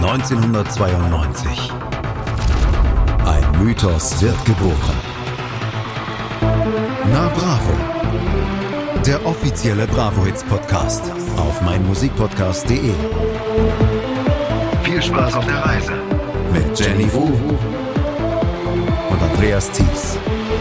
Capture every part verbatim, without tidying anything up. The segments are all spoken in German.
neunzehnhundertzweiundneunzig. Ein Mythos wird geboren. Na Bravo. Der offizielle Bravo-Hits-Podcast auf meinmusikpodcast punkt de. Viel Spaß auf der Reise mit Jenny Wu und Andreas Thies.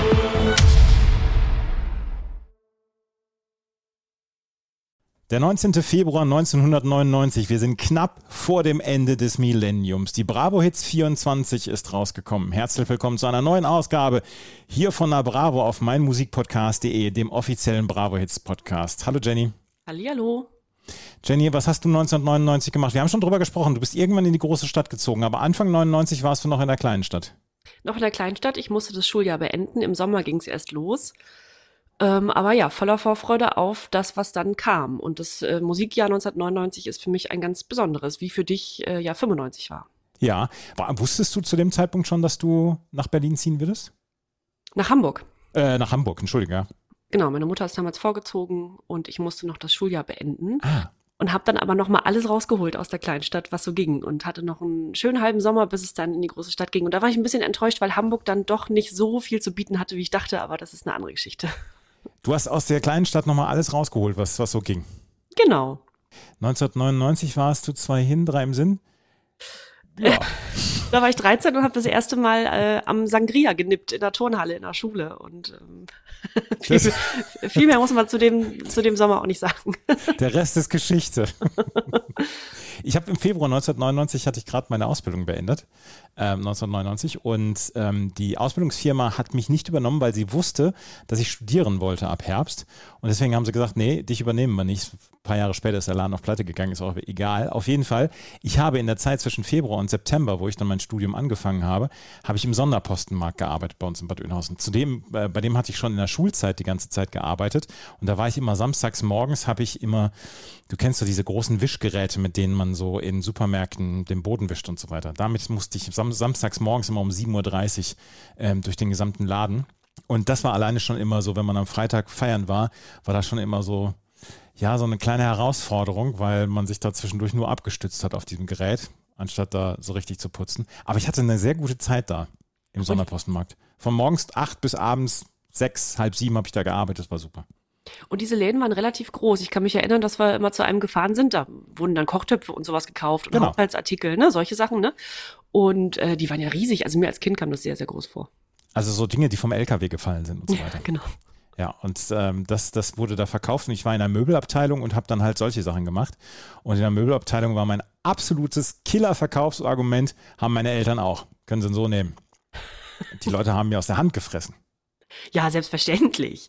Der neunzehnten Februar neunzehnhundertneunundneunzig, wir sind knapp vor dem Ende des Millenniums. Die Bravo Hits vierundzwanzig ist rausgekommen. Herzlich willkommen zu einer neuen Ausgabe hier von Na Bravo auf meinmusikpodcast punkt de, dem offiziellen Bravo Hits Podcast. Hallo Jenny. Hallihallo. Jenny, was hast du neunzehnhundertneunundneunzig gemacht? Wir haben schon drüber gesprochen, du bist irgendwann in die große Stadt gezogen, aber Anfang neunundneunzig warst du noch in der kleinen Stadt. Noch in der kleinen Stadt, ich musste das Schuljahr beenden, im Sommer ging es erst los. Ähm, aber ja, voller Vorfreude auf das, was dann kam. Und das äh, Musikjahr neunzehnhundertneunundneunzig ist für mich ein ganz besonderes, wie für dich äh, ja fünfundneunzig war. Ja, war, wusstest du zu dem Zeitpunkt schon, dass du nach Berlin ziehen würdest? Nach Hamburg. Äh, nach Hamburg, Entschuldige, ja. Genau, meine Mutter ist damals vorgezogen und ich musste noch das Schuljahr beenden. Ah. Und habe dann aber nochmal alles rausgeholt aus der Kleinstadt, was so ging. Und hatte noch einen schönen halben Sommer, bis es dann in die große Stadt ging. Und da war ich ein bisschen enttäuscht, weil Hamburg dann doch nicht so viel zu bieten hatte, wie ich dachte. Aber das ist eine andere Geschichte. Du hast aus der kleinen Stadt nochmal alles rausgeholt, was, was so ging. Genau. neunzehnhundertneunundneunzig warst du zwei hin, drei im Sinn. Ja. Da war ich dreizehn und habe das erste Mal äh, am Sangria genippt in der Turnhalle in der Schule. Und ähm, viel, viel mehr muss man zu dem, zu dem Sommer auch nicht sagen. Der Rest ist Geschichte. Ich habe im Februar neunzehnhundertneunundneunzig hatte ich gerade meine Ausbildung beendet, ähm, neunzehnhundertneunundneunzig, und ähm, die Ausbildungsfirma hat mich nicht übernommen, weil sie wusste, dass ich studieren wollte ab Herbst, und deswegen haben sie gesagt, nee, dich übernehmen wir nicht. Ein paar Jahre später ist der Laden auf Pleite gegangen, ist auch egal. Auf jeden Fall, ich habe in der Zeit zwischen Februar und September, wo ich dann mein Studium angefangen habe, habe ich im Sonderpostenmarkt gearbeitet bei uns in Bad Oeynhausen. Zudem, äh, bei dem hatte ich schon in der Schulzeit die ganze Zeit gearbeitet, und da war ich immer samstags morgens, habe ich immer, du kennst doch diese großen Wischgeräte, mit denen man so in Supermärkten den Boden wischt und so weiter. Damit musste ich sam- samstags morgens immer um sieben Uhr dreißig ähm, durch den gesamten Laden. Und das war alleine schon immer so, wenn man am Freitag feiern war, war das schon immer so, ja, so eine kleine Herausforderung, weil man sich da zwischendurch nur abgestützt hat auf diesem Gerät, anstatt da so richtig zu putzen. Aber ich hatte eine sehr gute Zeit da im Sonderpostenmarkt. Von morgens acht bis abends sechs, halb sieben habe ich da gearbeitet, das war super. Und diese Läden waren relativ groß. Ich kann mich erinnern, dass wir immer zu einem gefahren sind. Da wurden dann Kochtöpfe und sowas gekauft und Genau. Haushaltsartikel, ne, solche Sachen, ne? Und äh, die waren ja riesig. Also mir als Kind kam das sehr, sehr groß vor. Also so Dinge, die vom L K W gefallen sind und so weiter. Ja, genau. Ja, und ähm, das, das wurde da verkauft, und ich war in der Möbelabteilung und habe dann halt solche Sachen gemacht. Und in der Möbelabteilung war mein absolutes Killer-Verkaufsargument, haben meine Eltern auch. Können sie so nehmen. Die Leute haben mir aus der Hand gefressen. Ja, selbstverständlich.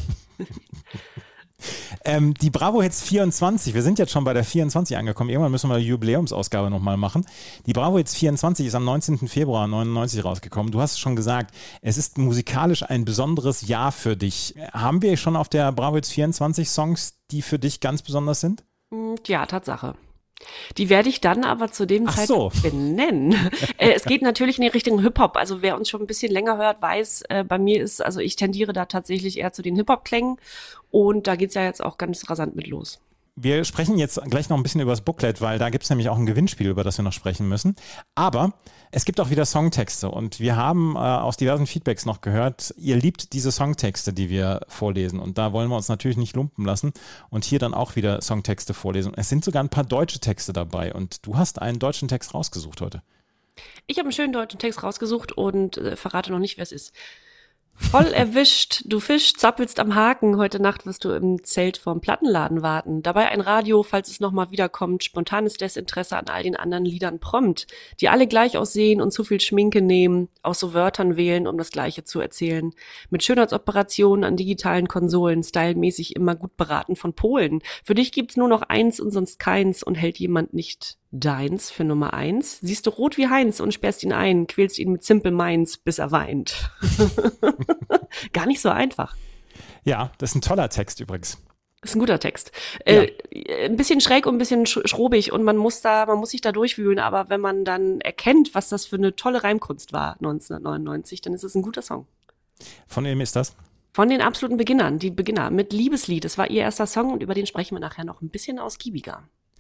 Ähm, die Bravo Hits vierundzwanzig, wir sind jetzt schon bei der vierundzwanzig angekommen, irgendwann müssen wir die Jubiläumsausgabe nochmal machen. Die Bravo Hits vierundzwanzig ist am neunzehnten Februar neunundneunzig rausgekommen. Du hast es schon gesagt, es ist musikalisch ein besonderes Jahr für dich. Haben wir schon auf der Bravo Hits vierundzwanzig Songs, die für dich ganz besonders sind? Ja, Tatsache. Die werde ich dann aber zu dem Ach Zeitpunkt so. benennen. äh, es geht natürlich in die Richtung Hip-Hop. Also wer uns schon ein bisschen länger hört, weiß, äh, bei mir ist, also ich tendiere da tatsächlich eher zu den Hip-Hop-Klängen. Und da geht's ja jetzt auch ganz rasant mit los. Wir sprechen jetzt gleich noch ein bisschen über das Booklet, weil da gibt es nämlich auch ein Gewinnspiel, über das wir noch sprechen müssen. Aber es gibt auch wieder Songtexte, und wir haben äh, aus diversen Feedbacks noch gehört, ihr liebt diese Songtexte, die wir vorlesen, und da wollen wir uns natürlich nicht lumpen lassen und hier dann auch wieder Songtexte vorlesen. Es sind sogar ein paar deutsche Texte dabei, und du hast einen deutschen Text rausgesucht heute. Ich habe einen schönen deutschen Text rausgesucht und äh, verrate noch nicht, wer es ist. Voll erwischt, du Fisch, zappelst am Haken, heute Nacht wirst du im Zelt vorm Plattenladen warten. Dabei ein Radio, falls es nochmal wiederkommt, spontanes Desinteresse an all den anderen Liedern prompt, die alle gleich aussehen und zu viel Schminke nehmen, aus so Wörtern wählen, um das Gleiche zu erzählen. Mit Schönheitsoperationen an digitalen Konsolen, stylmäßig immer gut beraten von Polen. Für dich gibt's nur noch eins und sonst keins, und hält jemand nicht deins für Nummer eins. Siehst du rot wie Heinz und sperrst ihn ein, quälst ihn mit Simple Minds, bis er weint. Gar nicht so einfach. Ja, das ist ein toller Text übrigens. Das ist ein guter Text. Ja. Äh, ein bisschen schräg und ein bisschen sch- schrobig, und man muss da, man muss sich da durchwühlen, aber wenn man dann erkennt, was das für eine tolle Reimkunst war neunzehnhundertneunundneunzig, dann ist es ein guter Song. Von wem ist das? Von den absoluten Beginnern, die Beginner mit Liebeslied. Das war ihr erster Song, und über den sprechen wir nachher noch ein bisschen ausgiebiger.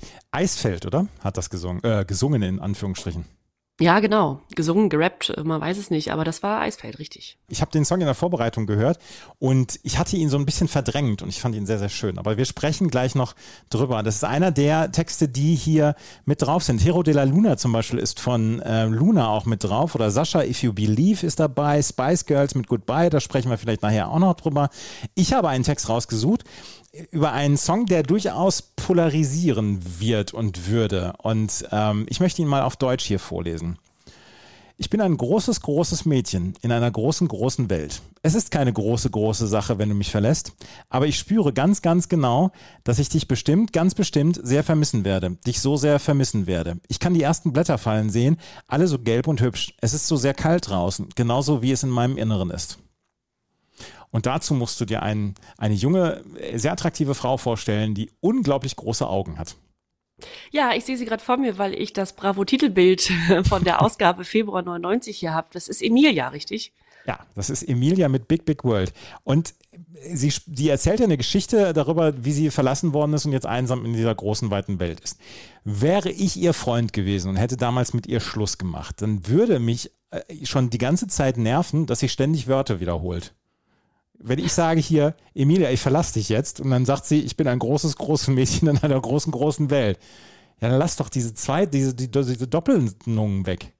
Eisfeld, oder? Hat das gesungen, äh, gesungen in Anführungsstrichen. Ja, genau. Gesungen, gerappt, man weiß es nicht, aber das war Eisfeld, richtig. Ich habe den Song in der Vorbereitung gehört und ich hatte ihn so ein bisschen verdrängt und ich fand ihn sehr, sehr schön. Aber wir sprechen gleich noch drüber. Das ist einer der Texte, die hier mit drauf sind. Hero de la Luna zum Beispiel ist von äh, Luna auch mit drauf oder Sascha, If You Believe ist dabei, Spice Girls mit Goodbye, da sprechen wir vielleicht nachher auch noch drüber. Ich habe einen Text rausgesucht über einen Song, der durchaus polarisieren wird und würde. Und ähm, ich möchte ihn mal auf Deutsch hier vorlesen. Ich bin ein großes, großes Mädchen in einer großen, großen Welt. Es ist keine große, große Sache, wenn du mich verlässt, aber ich spüre ganz, ganz genau, dass ich dich bestimmt, ganz bestimmt sehr vermissen werde, dich so sehr vermissen werde. Ich kann die ersten Blätter fallen sehen, alle so gelb und hübsch. Es ist so sehr kalt draußen, genauso wie es in meinem Inneren ist. Und dazu musst du dir ein, eine junge, sehr attraktive Frau vorstellen, die unglaublich große Augen hat. Ja, ich sehe sie gerade vor mir, weil ich das Bravo-Titelbild von der Ausgabe Februar neunundneunzig hier habe. Das ist Emilia, richtig? Ja, das ist Emilia mit Big Big World. Und sie, sie erzählt ja eine Geschichte darüber, wie sie verlassen worden ist und jetzt einsam in dieser großen, weiten Welt ist. Wäre ich ihr Freund gewesen und hätte damals mit ihr Schluss gemacht, dann würde mich schon die ganze Zeit nerven, dass sie ständig Wörter wiederholt. Wenn ich sage hier, Emilia, ich verlasse dich jetzt und dann sagt sie, ich bin ein großes, großes Mädchen in einer großen, großen Welt. Ja, dann lass doch diese zwei, diese, die, diese Doppelnungen weg.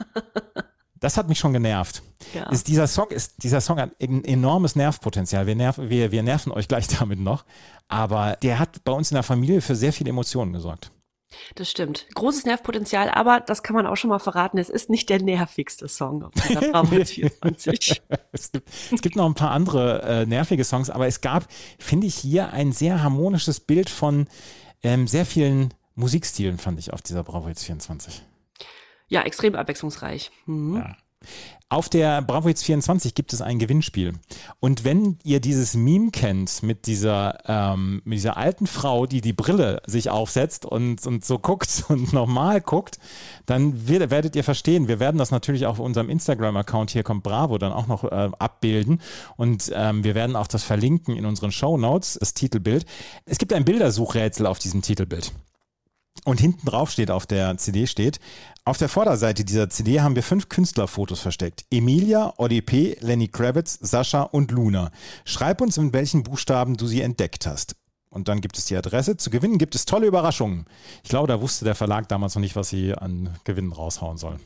Das hat mich schon genervt. Ja. Ist, dieser, Song ist, dieser Song hat ein enormes Nervpotenzial. Wir, nerv, wir, wir nerven euch gleich damit noch. Aber der hat bei uns in der Familie für sehr viele Emotionen gesorgt. Das stimmt. Großes Nervpotenzial, aber das kann man auch schon mal verraten, es ist nicht der nervigste Song auf dieser Bravo vierundzwanzig. es, gibt, es gibt noch ein paar andere äh, nervige Songs, aber es gab, finde ich, hier ein sehr harmonisches Bild von ähm, sehr vielen Musikstilen, fand ich, auf dieser Bravo vierundzwanzig. Ja, extrem abwechslungsreich. Mhm. Ja. Auf der Bravo vierundzwanzig gibt es ein Gewinnspiel. Und wenn ihr dieses Meme kennt mit dieser, ähm, mit dieser alten Frau, die die Brille sich aufsetzt und, und so guckt und nochmal guckt, dann wird, werdet ihr verstehen, wir werden das natürlich auch auf unserem Instagram-Account hier kommt Bravo dann auch noch äh, abbilden und ähm, wir werden auch das verlinken in unseren Shownotes, das Titelbild. Es gibt ein Bildersuchrätsel auf diesem Titelbild. Und hinten drauf steht, auf der C D steht, auf der Vorderseite dieser C D haben wir fünf Künstlerfotos versteckt. Emilia, O D P, Lenny Kravitz, Sascha und Luna. Schreib uns, in welchen Buchstaben du sie entdeckt hast. Und dann gibt es die Adresse. Zu gewinnen gibt es tolle Überraschungen. Ich glaube, da wusste der Verlag damals noch nicht, was sie an Gewinnen raushauen sollen.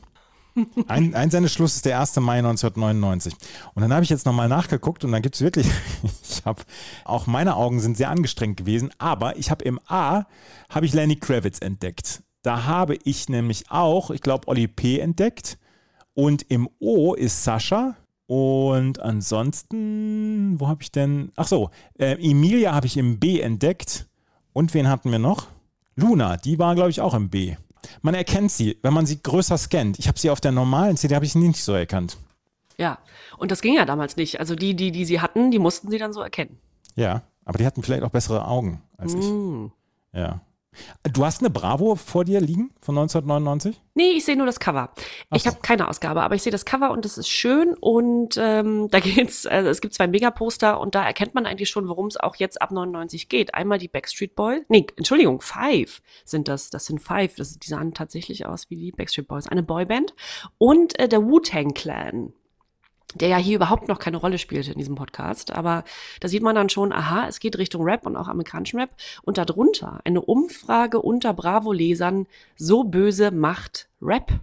Ein, Einsendeschluss ist der erster Mai neunzehnhundertneunundneunzig. Und dann habe ich jetzt nochmal nachgeguckt und dann gibt es wirklich, ich habe, auch meine Augen sind sehr angestrengt gewesen, aber ich habe im A, habe ich Lenny Kravitz entdeckt. Da habe ich nämlich auch, ich glaube, Oli P. entdeckt und im O ist Sascha und ansonsten, wo habe ich denn, ach so, äh, Emilia habe ich im B entdeckt und wen hatten wir noch? Luna, die war, glaube ich, auch im B. Man erkennt sie, wenn man sie größer scannt. Ich habe sie auf der normalen C D, habe ich sie nicht so erkannt. Ja, und das ging ja damals nicht. Also die, die, die sie hatten, die mussten sie dann so erkennen. Ja, aber die hatten vielleicht auch bessere Augen als ich. Mm. Ja. Du hast eine Bravo vor dir liegen von neunzehnhundertneunundneunzig? Nee, ich sehe nur das Cover. Ach ich so. habe keine Ausgabe, aber ich sehe das Cover und das ist schön und ähm, da geht's, also es gibt zwei Megaposter und da erkennt man eigentlich schon, worum es auch jetzt ab neunundneunzig geht. Einmal die Backstreet Boys, nee, Entschuldigung, Five sind das, das sind Five, das, die sahen tatsächlich aus wie die Backstreet Boys, eine Boyband und äh, der Wu-Tang Clan, der ja hier überhaupt noch keine Rolle spielte in diesem Podcast, aber da sieht man dann schon, aha, es geht Richtung Rap und auch amerikanischen Rap und darunter eine Umfrage unter Bravo-Lesern, so böse macht Rap.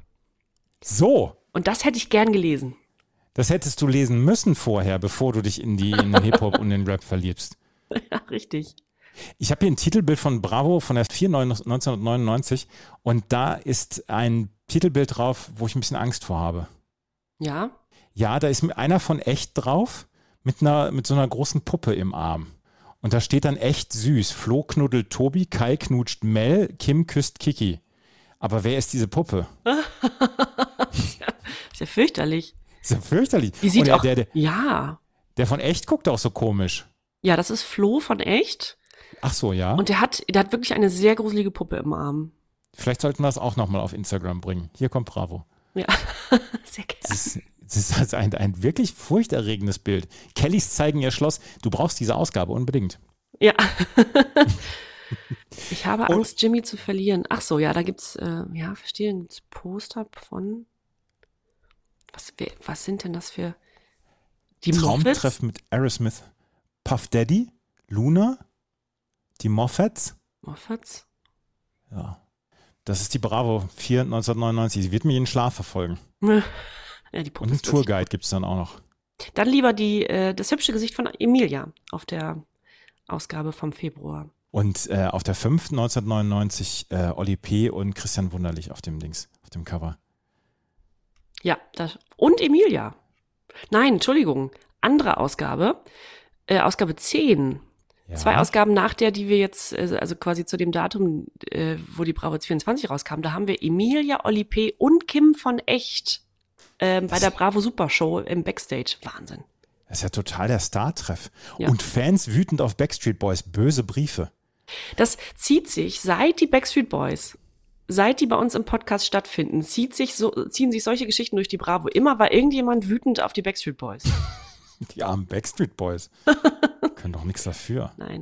So. Und das hätte ich gern gelesen. Das hättest du lesen müssen vorher, bevor du dich in, die, in den Hip-Hop und den Rap verliebst. Ja, richtig. Ich habe hier ein Titelbild von Bravo von der vier neunzehnhundertneunundneunzig und da ist ein Titelbild drauf, wo ich ein bisschen Angst vor habe. Ja? Ja, da ist einer von echt drauf mit, einer, mit so einer großen Puppe im Arm. Und da steht dann echt süß. Flo knuddelt Tobi, Kai knutscht Mel, Kim küsst Kiki. Aber wer ist diese Puppe? ist, ja, ist ja fürchterlich. Ist ja fürchterlich. Die sieht der, auch, der, der, ja. Der von echt guckt auch so komisch. Ja, das ist Flo von echt. Ach so, ja. Und der hat, der hat wirklich eine sehr gruselige Puppe im Arm. Vielleicht sollten wir das auch nochmal auf Instagram bringen. Hier kommt Bravo. Ja, sehr gerne. Das ist, das ist also ein, ein wirklich furchterregendes Bild. Kellys zeigen ihr Schloss. Du brauchst diese Ausgabe unbedingt. Ja. Ich habe Angst, Jimmy zu verlieren. Ach so, ja, da gibt's, äh, ja, verstehe, gibt's Poster von, was, was sind denn das für, die Traumtreff mit Aerosmith, Puff Daddy, Luna, die Moffats. Moffats? Ja. Das ist die Bravo vier neunzehnhundertneunundneunzig. Sie wird mich in den Schlaf verfolgen. Ja, die Und einen Tourguide gibt es dann auch noch. Dann lieber die, äh, das hübsche Gesicht von Emilia auf der Ausgabe vom Februar. Und äh, auf der fünf neunzehnhundertneunundneunzig äh, Oli P. und Christian Wunderlich auf dem Dings, auf dem Cover. Ja, das, und Emilia. Nein, Entschuldigung, andere Ausgabe, äh, Ausgabe zehn. Ja. Zwei Ausgaben nach der, die wir jetzt, also quasi zu dem Datum, äh, wo die Bravo vierundzwanzig rauskam, da haben wir Emilia, Oli P. und Kim von Echt äh, bei der Bravo Super Show im Backstage. Wahnsinn. Das ist ja total der Star-Treff. Ja. Und Fans wütend auf Backstreet Boys, böse Briefe. Das zieht sich, seit die Backstreet Boys, seit die bei uns im Podcast stattfinden, zieht sich so, ziehen sich solche Geschichten durch die Bravo. Immer war irgendjemand wütend auf die Backstreet Boys. Die armen Backstreet Boys. Können doch nichts dafür. Nein.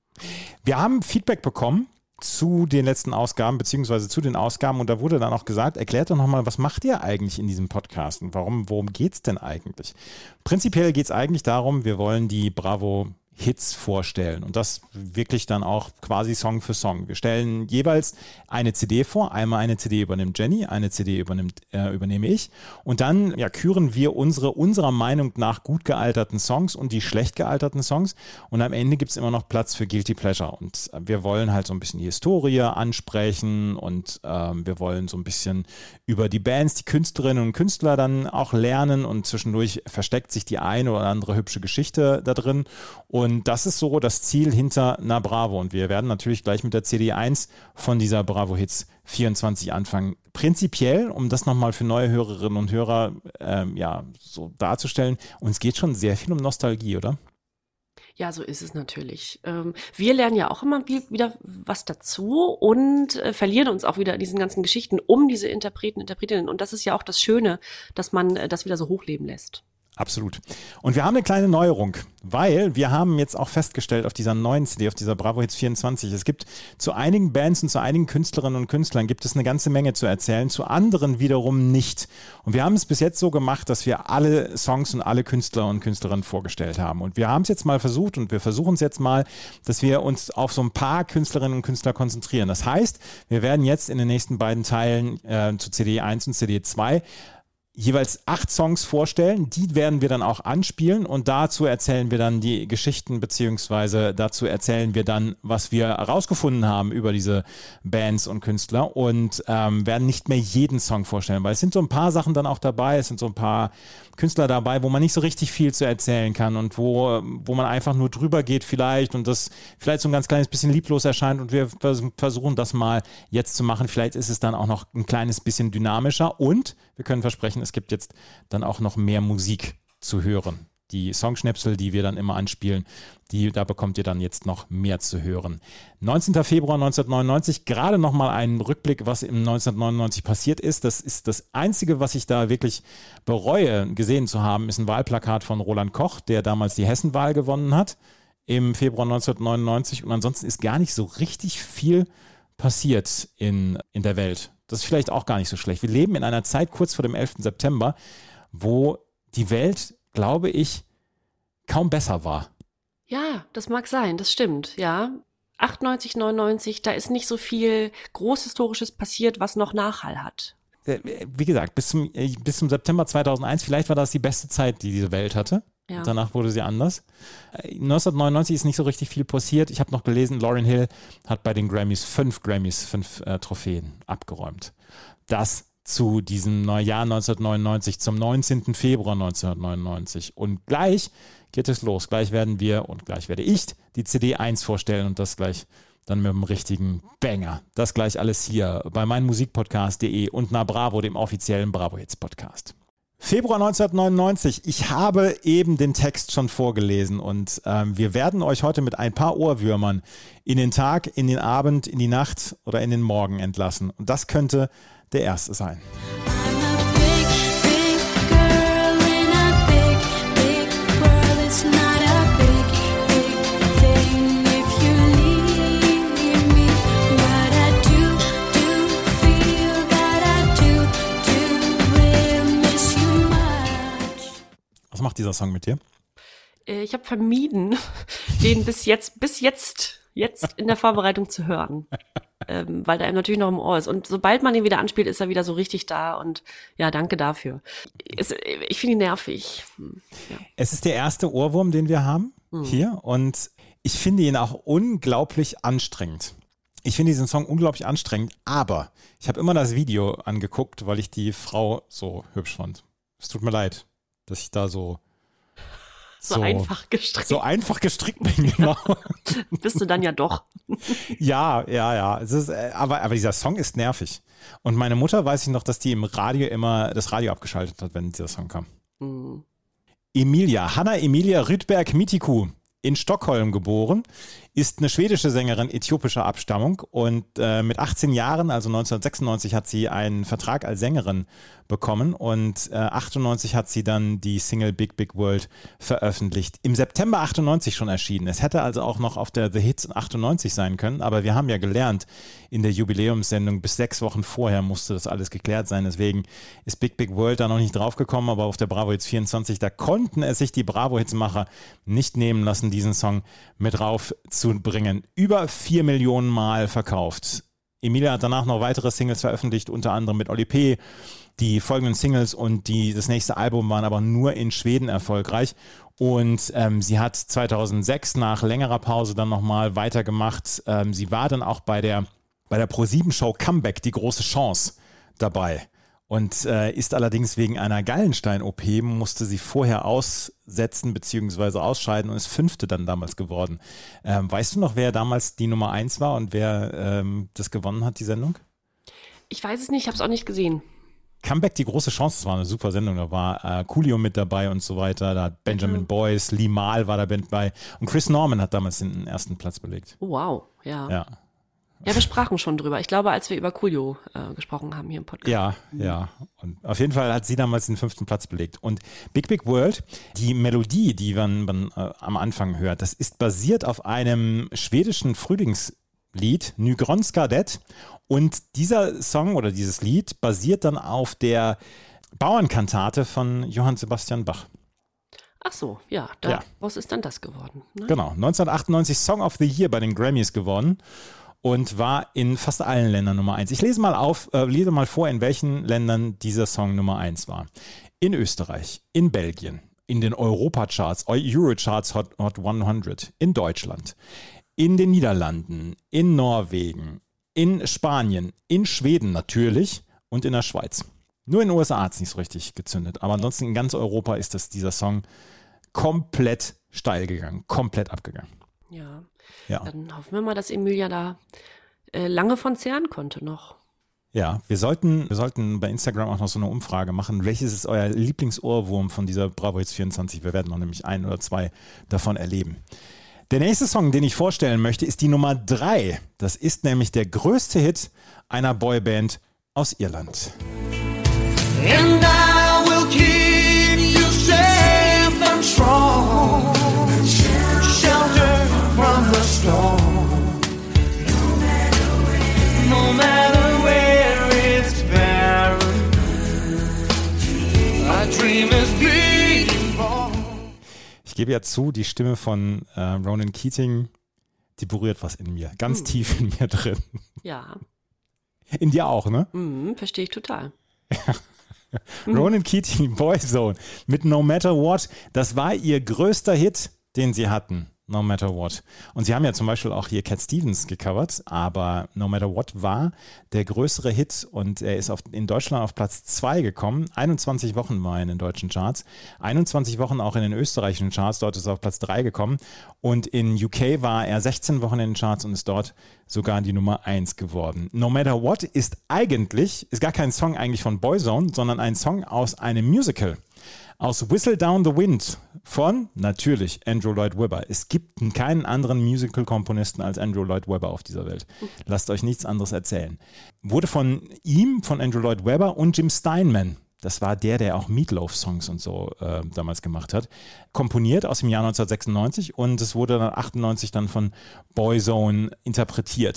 Wir haben Feedback bekommen zu den letzten Ausgaben, beziehungsweise zu den Ausgaben, und da wurde dann auch gesagt, erklärt doch nochmal, was macht ihr eigentlich in diesem Podcast und warum, worum geht es denn eigentlich? Prinzipiell geht es eigentlich darum, wir wollen die Bravo Hits vorstellen und das wirklich dann auch quasi Song für Song. Wir stellen jeweils eine C D vor, einmal eine C D übernimmt Jenny, eine C D übernimmt, äh, übernehme ich und dann ja, küren wir unsere unserer Meinung nach gut gealterten Songs und die schlecht gealterten Songs und am Ende gibt es immer noch Platz für Guilty Pleasure und wir wollen halt so ein bisschen die Historie ansprechen und ähm, wir wollen so ein bisschen über die Bands, die Künstlerinnen und Künstler dann auch lernen und zwischendurch versteckt sich die eine oder andere hübsche Geschichte da drin und Und das ist so das Ziel hinter einer Bravo. Und wir werden natürlich gleich mit der C D eins von dieser Bravo Hits vierundzwanzig anfangen. Prinzipiell, um das nochmal für neue Hörerinnen und Hörer ähm, ja, so darzustellen, uns geht schon sehr viel um Nostalgie, oder? Ja, so ist es natürlich. Ähm, wir lernen ja auch immer wieder was dazu und äh, verlieren uns auch wieder in diesen ganzen Geschichten um diese Interpreten, Interpretinnen. Und das ist ja auch das Schöne, dass man äh, das wieder so hochleben lässt. Absolut. Und wir haben eine kleine Neuerung, weil wir haben jetzt auch festgestellt auf dieser neuen C D, auf dieser Bravo Hits vierundzwanzig, es gibt zu einigen Bands und zu einigen Künstlerinnen und Künstlern gibt es eine ganze Menge zu erzählen, zu anderen wiederum nicht. Und wir haben es bis jetzt so gemacht, dass wir alle Songs und alle Künstler und Künstlerinnen vorgestellt haben. Und wir haben es jetzt mal versucht und wir versuchen es jetzt mal, dass wir uns auf so ein paar Künstlerinnen und Künstler konzentrieren. Das heißt, wir werden jetzt in den nächsten beiden Teilen äh, zu C D eins und C D zwei jeweils acht Songs vorstellen, die werden wir dann auch anspielen und dazu erzählen wir dann die Geschichten, beziehungsweise dazu erzählen wir dann, was wir herausgefunden haben über diese Bands und Künstler und ähm, werden nicht mehr jeden Song vorstellen, weil es sind so ein paar Sachen dann auch dabei, es sind so ein paar Künstler dabei, wo man nicht so richtig viel zu erzählen kann und wo, wo man einfach nur drüber geht vielleicht und das vielleicht so ein ganz kleines bisschen lieblos erscheint und wir versuchen das mal jetzt zu machen. Vielleicht ist es dann auch noch ein kleines bisschen dynamischer und wir können versprechen, es gibt jetzt dann auch noch mehr Musik zu hören. Die Songschnipsel, die wir dann immer anspielen, die, da bekommt ihr dann jetzt noch mehr zu hören. neunzehnter Februar neunzehnhundertneunundneunzig, gerade nochmal ein Rückblick, was im neunzehnhundertneunundneunzig passiert ist. Das ist das Einzige, was ich da wirklich bereue, gesehen zu haben, ist ein Wahlplakat von Roland Koch, der damals die Hessenwahl gewonnen hat im Februar neunzehnhundertneunundneunzig. Und ansonsten ist gar nicht so richtig viel passiert in, in der Welt. Das ist vielleicht auch gar nicht so schlecht. Wir leben in einer Zeit kurz vor dem elften September, wo die Welt, glaube ich, kaum besser war. Ja, das mag sein, das stimmt, ja. achtundneunzig, neunundneunzig, da ist nicht so viel Großhistorisches passiert, was noch Nachhall hat. Wie gesagt, bis zum, bis zum September zweitausendeins, vielleicht war das die beste Zeit, die diese Welt hatte. Ja. Danach wurde sie anders. neunzehnhundertneunundneunzig ist nicht so richtig viel passiert. Ich habe noch gelesen, Lauryn Hill hat bei den Grammys fünf Grammys, fünf äh, Trophäen abgeräumt. Das zu diesem Neujahr neunzehnhundertneunundneunzig, zum neunzehnten Februar neunzehnhundertneunundneunzig. Und gleich geht es los. Gleich werden wir und gleich werde ich die C D eins vorstellen und das gleich dann mit einem richtigen Banger. Das gleich alles hier bei meinmusikpodcast punkt de und na Bravo, dem offiziellen Bravo Hits Podcast. Februar neunzehnhundertneunundneunzig, ich habe eben den Text schon vorgelesen und ähm, wir werden euch heute mit ein paar Ohrwürmern in den Tag, in den Abend, in die Nacht oder in den Morgen entlassen. Und das könnte der erste sein. dieser Song mit dir? Ich habe vermieden, den bis jetzt, bis jetzt, jetzt in der Vorbereitung zu hören, ähm, weil der einem natürlich noch im Ohr ist. Und sobald man ihn wieder anspielt, ist er wieder so richtig da. Und ja, danke dafür. Es, ich finde ihn nervig. Hm, ja. Es ist der erste Ohrwurm, den wir haben hm. hier. Und ich finde ihn auch unglaublich anstrengend. Ich finde diesen Song unglaublich anstrengend, aber ich habe immer das Video angeguckt, weil ich die Frau so hübsch fand. Es tut mir leid, dass ich da so So, so einfach gestrickt. So einfach gestrickt bin, genau. Bist du dann ja doch. Ja, ja, ja. Es ist, aber, aber dieser Song ist nervig. Und meine Mutter, weiß ich noch, dass die im Radio immer das Radio abgeschaltet hat, wenn dieser Song kam. Mhm. Emilia, Hanna Emilia Rydberg-Mitiku, in Stockholm geboren, ist eine schwedische Sängerin äthiopischer Abstammung und äh, mit achtzehn Jahren, also neunzehnhundertsechsundneunzig, hat sie einen Vertrag als Sängerin bekommen und äh, achtundneunzig hat sie dann die Single Big Big World veröffentlicht. Im September achtundneunzig schon erschienen. Es hätte also auch noch auf der The Hits achtundneunzig sein können, aber wir haben ja gelernt in der Jubiläumssendung, bis sechs Wochen vorher musste das alles geklärt sein. Deswegen ist Big Big World da noch nicht draufgekommen, aber auf der Bravo Hits vierundzwanzig, da konnten es sich die Bravo Hits Macher nicht nehmen lassen, diesen Song mit rauf zu bringen. Über vier Millionen Mal verkauft. Emilia hat danach noch weitere Singles veröffentlicht, unter anderem mit Oli P. Die folgenden Singles und die, das nächste Album waren aber nur in Schweden erfolgreich. Und ähm, sie hat zweitausendsechs nach längerer Pause dann nochmal weitergemacht. Ähm, sie war dann auch bei der, bei der Pro sieben Show Comeback, die große Chance, dabei. Und äh, ist allerdings wegen einer Gallenstein-O P, musste sie vorher aussetzen bzw. ausscheiden und ist Fünfte dann damals geworden. Ähm, weißt du noch, wer damals die Nummer eins war und wer ähm, das gewonnen hat, die Sendung? Ich weiß es nicht, ich habe es auch nicht gesehen. Comeback, die große Chance, das war eine super Sendung. Da war äh, Coolio mit dabei und so weiter. Da hat Benjamin mhm. Boyce, Lee Mahl war da bei. Und Chris Norman hat damals den ersten Platz belegt. Oh, wow, ja. Ja. Ja, wir sprachen schon drüber. Ich glaube, als wir über Coolio äh, gesprochen haben hier im Podcast. Ja, ja. Und auf jeden Fall hat sie damals den fünften Platz belegt. Und Big Big World, die Melodie, die man, man äh, am Anfang hört, das ist basiert auf einem schwedischen Frühlingslied, Nygronska det. Und dieser Song oder dieses Lied basiert dann auf der Bauernkantate von Johann Sebastian Bach. Ach so, ja, da, ja. Was ist dann das geworden? Ne? Genau, neunzehnhundertachtundneunzig Song of the Year bei den Grammys gewonnen. Und war in fast allen Ländern Nummer eins. Ich lese mal auf, äh, lese mal vor, in welchen Ländern dieser Song Nummer eins war. In Österreich, in Belgien, in den Europacharts, Eurocharts Hot, Hot hundert, in Deutschland, in den Niederlanden, in Norwegen, in Spanien, in Schweden natürlich und in der Schweiz. Nur in den U S A hat es nicht so richtig gezündet, aber ansonsten in ganz Europa ist das, dieser Song komplett steil gegangen, komplett abgegangen. Ja. Ja. Dann hoffen wir mal, dass Emilia da äh, lange von zehren konnte noch. Ja, wir sollten, wir sollten bei Instagram auch noch so eine Umfrage machen. Welches ist euer Lieblingsohrwurm von dieser Bravo Hits vierundzwanzig? Wir werden noch nämlich ein oder zwei davon erleben. Der nächste Song, den ich vorstellen möchte, ist die Nummer drei. Das ist nämlich der größte Hit einer Boyband aus Irland. And I will keep you safe and strong. Shelter from the storm. No matter where, no matter where it's barren. My dream is being born. Ich gebe ja zu, die Stimme von äh, Ronan Keating, die berührt was in mir, ganz hm. tief in mir drin. Ja. In dir auch, ne? Mhm, verstehe ich total. Ronan Keating, Boyzone mit No Matter What, das war ihr größter Hit, den sie hatten. No Matter What. Und sie haben ja zum Beispiel auch hier Cat Stevens gecovert, aber No Matter What war der größere Hit und er ist auf, in Deutschland auf Platz zwei gekommen. einundzwanzig Wochen war er in den deutschen Charts, einundzwanzig Wochen auch in den österreichischen Charts, dort ist er auf Platz drei gekommen und in U K war er sechzehn Wochen in den Charts und ist dort sogar die Nummer eins geworden. No Matter What ist eigentlich, ist gar kein Song eigentlich von Boyzone, sondern ein Song aus einem Musical. Aus Whistle Down the Wind von, natürlich, Andrew Lloyd Webber. Es gibt keinen anderen Musical-Komponisten als Andrew Lloyd Webber auf dieser Welt. Lasst euch nichts anderes erzählen. Wurde von ihm, von Andrew Lloyd Webber und Jim Steinman, das war der, der auch Meatloaf-Songs und so äh, damals gemacht hat, komponiert aus dem Jahr neunzehnhundertsechsundneunzig und es wurde dann achtundneunzig dann von Boyzone interpretiert.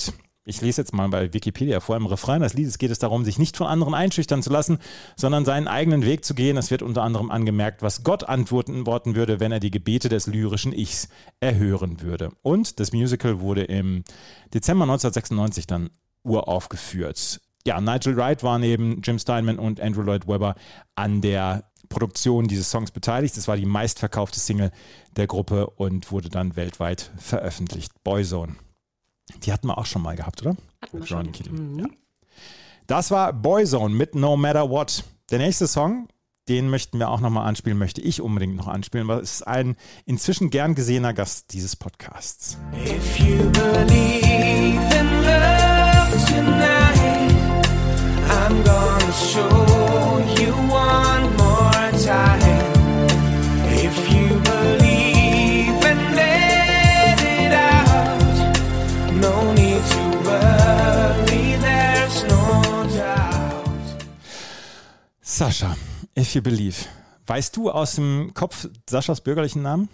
Ich lese jetzt mal bei Wikipedia vor. Im Refrain des Liedes geht es darum, sich nicht von anderen einschüchtern zu lassen, sondern seinen eigenen Weg zu gehen. Es wird unter anderem angemerkt, was Gott antworten würde, wenn er die Gebete des lyrischen Ichs erhören würde. Und das Musical wurde im Dezember neunzehnhundertsechsundneunzig dann uraufgeführt. Ja, Nigel Wright war neben Jim Steinman und Andrew Lloyd Webber an der Produktion dieses Songs beteiligt. Das war die meistverkaufte Single der Gruppe und wurde dann weltweit veröffentlicht. Boyzone. Die hatten wir auch schon mal gehabt, oder? Hatten wir schon. Mhm. Ja. Das war Boyzone mit No Matter What. Der nächste Song, den möchten wir auch nochmal anspielen, möchte ich unbedingt noch anspielen, weil es ist ein inzwischen gern gesehener Gast dieses Podcasts. If you believe in love tonight, I'm gonna show you one more time. If you believe and let it out, no need to worry, there's no doubt. Sascha, If You Believe. Weißt du aus dem Kopf Saschas bürgerlichen Namen?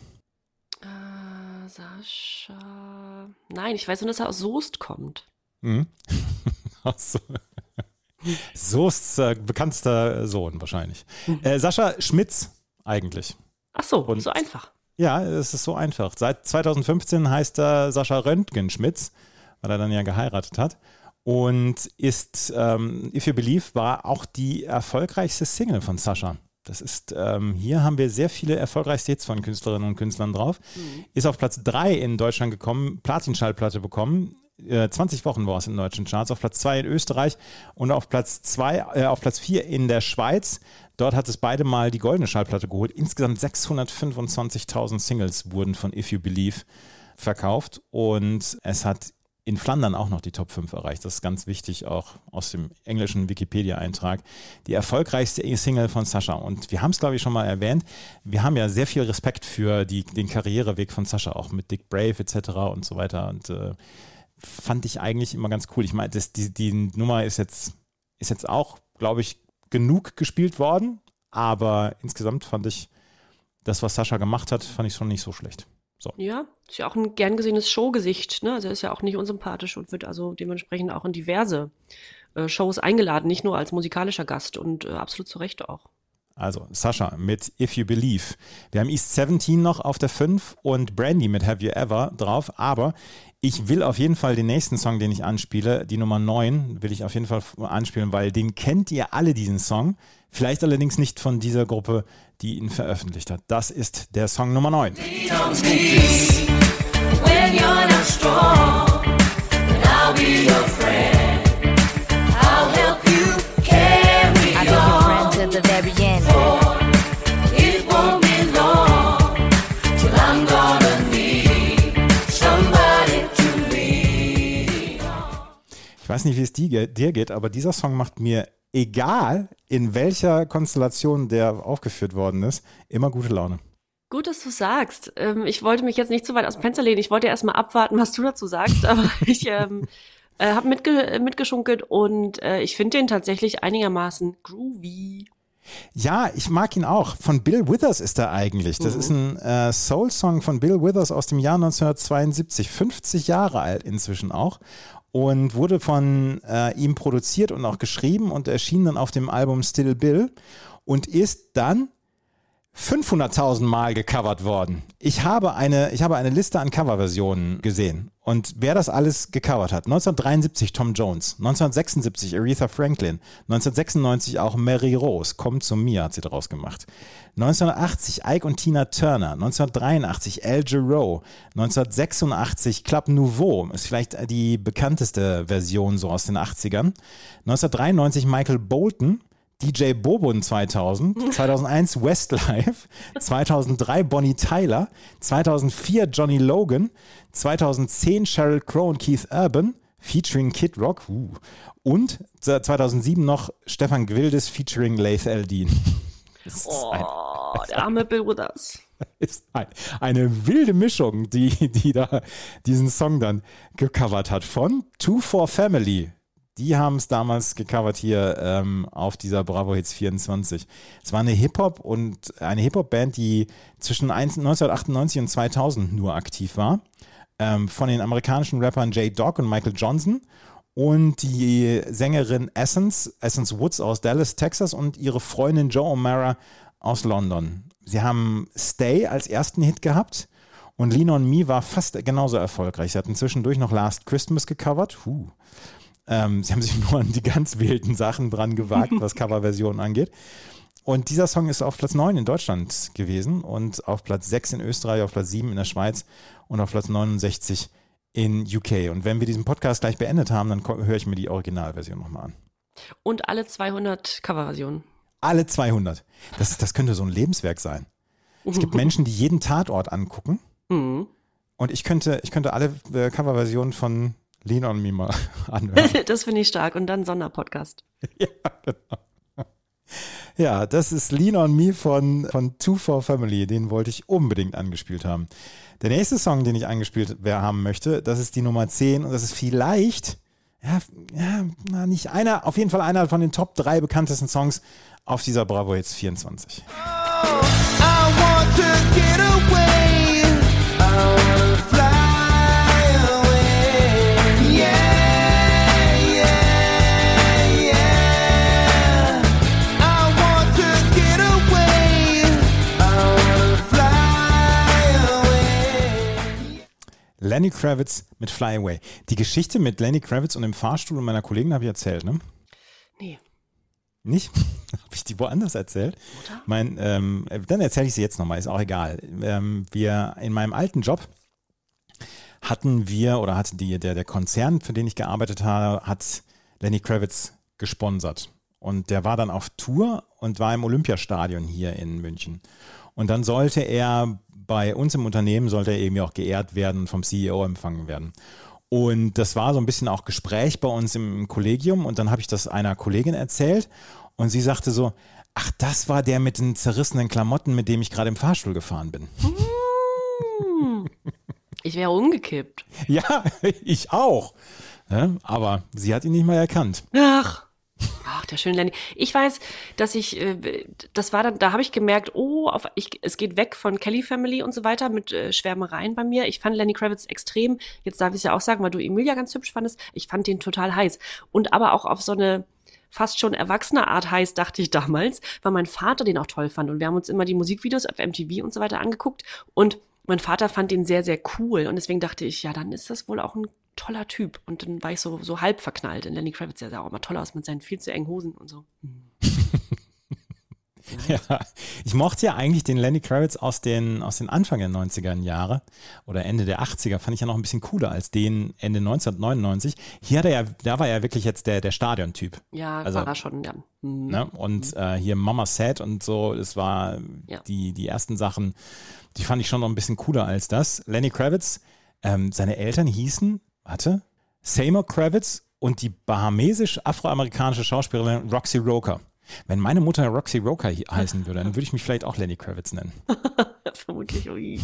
Äh, Sascha. Nein, ich weiß nur, dass er aus Soest kommt. Mhm. So. Soests äh, bekanntester Sohn wahrscheinlich. Mhm. Äh, Sascha Schmitz eigentlich. Ach so, Und, so einfach. Ja, es ist so einfach. Seit zweitausendfünfzehn heißt er Sascha Röntgen Schmitz, weil er dann ja geheiratet hat. Und ist, ähm, If You Believe war auch die erfolgreichste Single von Sascha. Das ist, ähm, hier haben wir sehr viele erfolgreichste Hits von Künstlerinnen und Künstlern drauf. Mhm. Ist auf Platz drei in Deutschland gekommen, Platin-Schallplatte bekommen. zwanzig Wochen war es in deutschen Charts, auf Platz zwei in Österreich und auf Platz zwei, äh, auf Platz vier in der Schweiz. Dort hat es beide Mal die goldene Schallplatte geholt. Insgesamt sechshundertfünfundzwanzigtausend Singles wurden von If You Believe verkauft und es hat in Flandern auch noch die Top fünf erreicht. Das ist ganz wichtig, auch aus dem englischen Wikipedia-Eintrag. Die erfolgreichste Single von Sascha. Und wir haben es, glaube ich, schon mal erwähnt. Wir haben ja sehr viel Respekt für die, den Karriereweg von Sascha, auch mit Dick Brave et cetera und so weiter. Und äh, fand ich eigentlich immer ganz cool. Ich meine, das, die, die Nummer ist jetzt, ist jetzt auch, glaube ich, genug gespielt worden, aber insgesamt fand ich das, was Sascha gemacht hat, fand ich schon nicht so schlecht. So. Ja, ist ja auch ein gern gesehenes Showgesicht, ne? Also er ist ja auch nicht unsympathisch und wird also dementsprechend auch in diverse äh, Shows eingeladen, nicht nur als musikalischer Gast und äh, absolut zu Recht auch. Also Sascha mit If You Believe. Wir haben East siebzehn noch auf der fünf und Brandy mit Have You Ever drauf, aber ich will auf jeden Fall den nächsten Song, den ich anspiele, die Nummer neun, will ich auf jeden Fall anspielen, weil den kennt ihr alle, diesen Song. Vielleicht allerdings nicht von dieser Gruppe, die ihn veröffentlicht hat. Das ist der Song Nummer neun. The very end. It won't be long till I'm gonna need somebody to lean on. Ich weiß nicht, wie es dir geht, aber dieser Song macht mir, egal in welcher Konstellation der aufgeführt worden ist, immer gute Laune. Gut, dass du sagst. Ähm, ich wollte mich jetzt nicht zu weit aus dem Fenster lehnen. Ich wollte erst mal abwarten, was du dazu sagst, aber ich ähm, äh, habe mitge- mitgeschunkelt und äh, ich finde den tatsächlich einigermaßen groovy. Ja, ich mag ihn auch. Von Bill Withers ist er eigentlich. Das mhm. ist ein äh, Soul-Song von Bill Withers aus dem Jahr neunzehnhundertzweiundsiebzig. fünfzig Jahre alt inzwischen auch. Und wurde von äh, ihm produziert und auch geschrieben und erschien dann auf dem Album Still Bill und ist dann fünfhunderttausend Mal gecovert worden. Ich habe eine, ich habe eine Liste an Coverversionen gesehen. Und wer das alles gecovert hat: neunzehnhundertdreiundsiebzig Tom Jones, neunzehnhundertsechsundsiebzig Aretha Franklin, neunzehnhundertsechsundneunzig auch Mary Rose, Komm zu mir, hat sie draus gemacht. neunzehnhundertachtzig Ike und Tina Turner, neunzehnhundertdreiundachtzig Al Jarreau, neunzehnhundertsechsundachtzig Club Nouveau, ist vielleicht die bekannteste Version so aus den achtzigern. neunzehnhundertdreiundneunzig Michael Bolton, D J Bobon zweitausend, zweitausendeins Westlife, zweitausenddrei Bonnie Tyler, zweitausendvier Johnny Logan, zweitausendzehn Sheryl Crow und Keith Urban, featuring Kid Rock, uh, und zweitausendsieben noch Stefan Gwildes featuring Laith Eldin. Oh, ein, der arme Bill Withers. Ist ein, eine wilde Mischung, die, die da diesen Song dann gecovert hat von two four Family. Die haben es damals gecovert hier ähm, auf dieser Bravo Hits vierundzwanzig. Es war eine Hip-Hop und eine Hip-Hop-Band, die zwischen neunzehnhundertachtundneunzig und zweitausend nur aktiv war. ähm, von den amerikanischen Rappern J-Dog und Michael Johnson und die Sängerin Essence, Essence Woods aus Dallas, Texas und ihre Freundin Jo O'Mara aus London. Sie haben Stay als ersten Hit gehabt und Lean on Me war fast genauso erfolgreich. Sie hatten zwischendurch noch Last Christmas gecovert. Huh. Ähm, sie haben sich nur an die ganz wilden Sachen dran gewagt, was Coverversionen angeht. Und dieser Song ist auf Platz neun in Deutschland gewesen und auf Platz sechs in Österreich, auf Platz sieben in der Schweiz und auf Platz neunundsechzig in U K. Und wenn wir diesen Podcast gleich beendet haben, dann höre ich mir die Originalversion nochmal an. Und alle zweihundert Coverversionen. Alle zweihundert. Das, das könnte so ein Lebenswerk sein. Es gibt Menschen, die jeden Tatort angucken. Mhm. Und ich könnte, ich könnte alle äh, Coverversionen von Lean on Me mal anhören. Das finde ich stark. Und dann Sonderpodcast. Ja, genau. Ja, das ist Lean on Me von, von Two for Family. Den wollte ich unbedingt angespielt haben. Der nächste Song, den ich angespielt haben möchte, das ist die Nummer zehn. Und das ist vielleicht, ja, ja na, nicht einer, auf jeden Fall einer von den Top drei bekanntesten Songs auf dieser Bravo Hits vierundzwanzig. I want to get away. I wanna fly away. Yeah, yeah, yeah. I want to get away. I wanna fly away. Lenny Kravitz mit Fly Away. Die Geschichte mit Lenny Kravitz und dem Fahrstuhl und meiner Kollegin habe ich erzählt, ne? Nee. Nicht? Habe ich die woanders erzählt? Oder? Mein, ähm, dann erzähle ich sie jetzt nochmal, ist auch egal. Ähm, wir in meinem alten Job hatten wir, oder hatte die, der, der Konzern, für den ich gearbeitet habe, hat Lenny Kravitz gesponsert. Und der war dann auf Tour und war im Olympiastadion hier in München. Und dann sollte er bei uns im Unternehmen, sollte er eben auch geehrt werden und vom C E O empfangen werden. Und das war so ein bisschen auch Gespräch bei uns im Kollegium und dann habe ich das einer Kollegin erzählt und sie sagte so, ach, das war der mit den zerrissenen Klamotten, mit dem ich gerade im Fahrstuhl gefahren bin. Ich wäre umgekippt. Ja, ich auch. Ja, aber sie hat ihn nicht mal erkannt. Ach. Ach, der schöne Lenny. Ich weiß, dass ich, äh, das war dann, da habe ich gemerkt, oh, auf, ich, es geht weg von Kelly Family und so weiter mit äh, Schwärmereien bei mir. Ich fand Lenny Kravitz extrem, jetzt darf ich es ja auch sagen, weil du Emilia ganz hübsch fandest, ich fand den total heiß. Und aber auch auf so eine fast schon erwachsene Art heiß, dachte ich damals, weil mein Vater den auch toll fand. Und wir haben uns immer die Musikvideos auf M T V und so weiter angeguckt. Und mein Vater fand den sehr, sehr cool. Und deswegen dachte ich, ja, dann ist das wohl auch ein toller Typ. Und dann war ich so, so halb verknallt in Lenny Kravitz. Der sah auch immer toll aus mit seinen viel zu engen Hosen und so. Ja, ich mochte ja eigentlich den Lenny Kravitz aus den, aus den Anfang der neunziger Jahre oder Ende der achtziger, fand ich ja noch ein bisschen cooler als den Ende neunzehnhundertneunundneunzig. Hier hat er ja, da war er wirklich jetzt der, der Stadiontyp. Ja, Also, war er schon, ja. Mhm. Ne? Und äh, hier Mama Said und so, das war Ja. die, die ersten Sachen, die fand ich schon noch ein bisschen cooler als das. Lenny Kravitz, ähm, seine Eltern hießen, warte, Seymour Kravitz und die bahamesisch-afroamerikanische Schauspielerin Roxy Roker. Wenn meine Mutter Roxy Roker hi- heißen würde, dann würde ich mich vielleicht auch Lenny Kravitz nennen. Vermutlich, ui.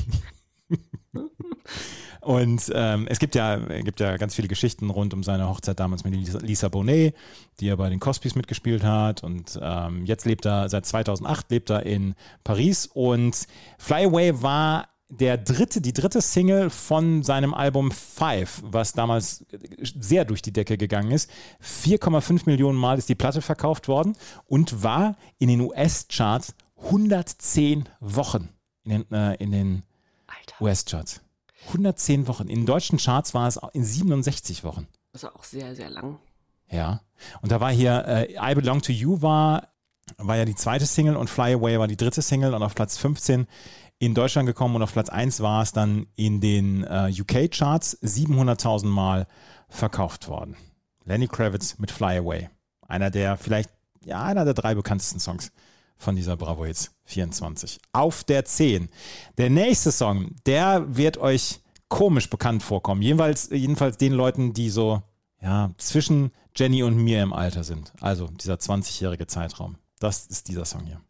Und ähm, es gibt ja, gibt ja ganz viele Geschichten rund um seine Hochzeit damals mit Lisa, Lisa Bonet, die er bei den Cosbys mitgespielt hat. Und ähm, jetzt lebt er, seit zweitausendacht lebt er in Paris. Und Fly Away war der dritte, die dritte Single von seinem Album Five, was damals sehr durch die Decke gegangen ist. vier Komma fünf Millionen Mal ist die Platte verkauft worden und war in den U S-Charts hundertzehn Wochen in den, äh, in den Alter, U S-Charts. hundertzehn Wochen. In den deutschen Charts war es in siebenundsechzig Wochen. das war auch sehr, sehr lang. Ja. Und da war hier äh, I Belong to You war, war ja die zweite Single und Fly Away war die dritte Single und auf Platz fünfzehn in Deutschland gekommen und auf Platz eins war es dann in den äh, U K-Charts siebenhunderttausend Mal verkauft worden. Lenny Kravitz mit Fly Away. Einer der vielleicht, ja, einer der drei bekanntesten Songs von dieser Bravo Hits vierundzwanzig. Auf der zehn. Der nächste Song, der wird euch komisch bekannt vorkommen. Jedenfalls, jedenfalls den Leuten, die so ja, zwischen Jenny und mir im Alter sind. Also dieser zwanzigjährige Zeitraum. Das ist dieser Song hier.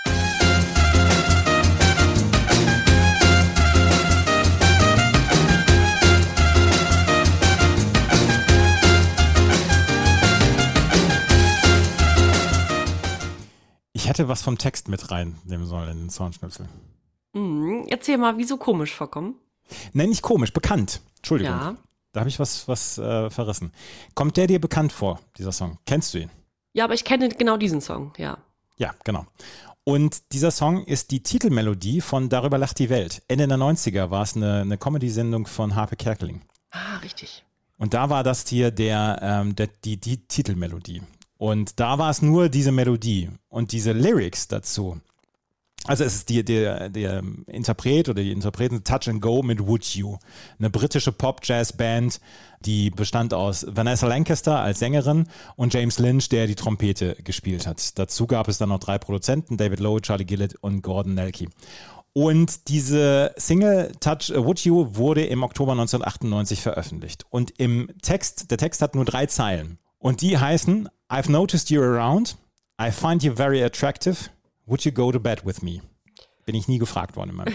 Ich hätte was vom Text mit reinnehmen sollen in den Soundschnipsel. Mhm. Erzähl mal, wieso komisch vorkommen? Nein, nicht komisch, bekannt. Entschuldigung. Ja. Da habe ich was, was äh, verrissen. Kommt der dir bekannt vor, dieser Song? Kennst du ihn? Ja, aber ich kenne genau diesen Song, ja. Ja, genau. Und dieser Song ist die Titelmelodie von Darüber lacht die Welt. Ende der neunziger war es eine, eine Comedy-Sendung von Harpe Kerkeling. Ah, richtig. Und da war das hier der, ähm, der, die, die Titelmelodie. Und da war es nur diese Melodie und diese Lyrics dazu. Also es ist die, der, der Interpret oder die Interpreten Touch and Go mit Would You. Eine britische Pop-Jazz-Band, die bestand aus Vanessa Lancaster als Sängerin und James Lynch, der die Trompete gespielt hat. Dazu gab es dann noch drei Produzenten, David Lowe, Charlie Gillett und Gordon Nelke. Und diese Single Touch Would You wurde im Oktober neunzehnhundertachtundneunzig veröffentlicht. Und im Text, der Text hat nur drei Zeilen. Und die heißen I've noticed you around, I find you very attractive, would you go to bed with me? Bin ich nie gefragt worden in meinem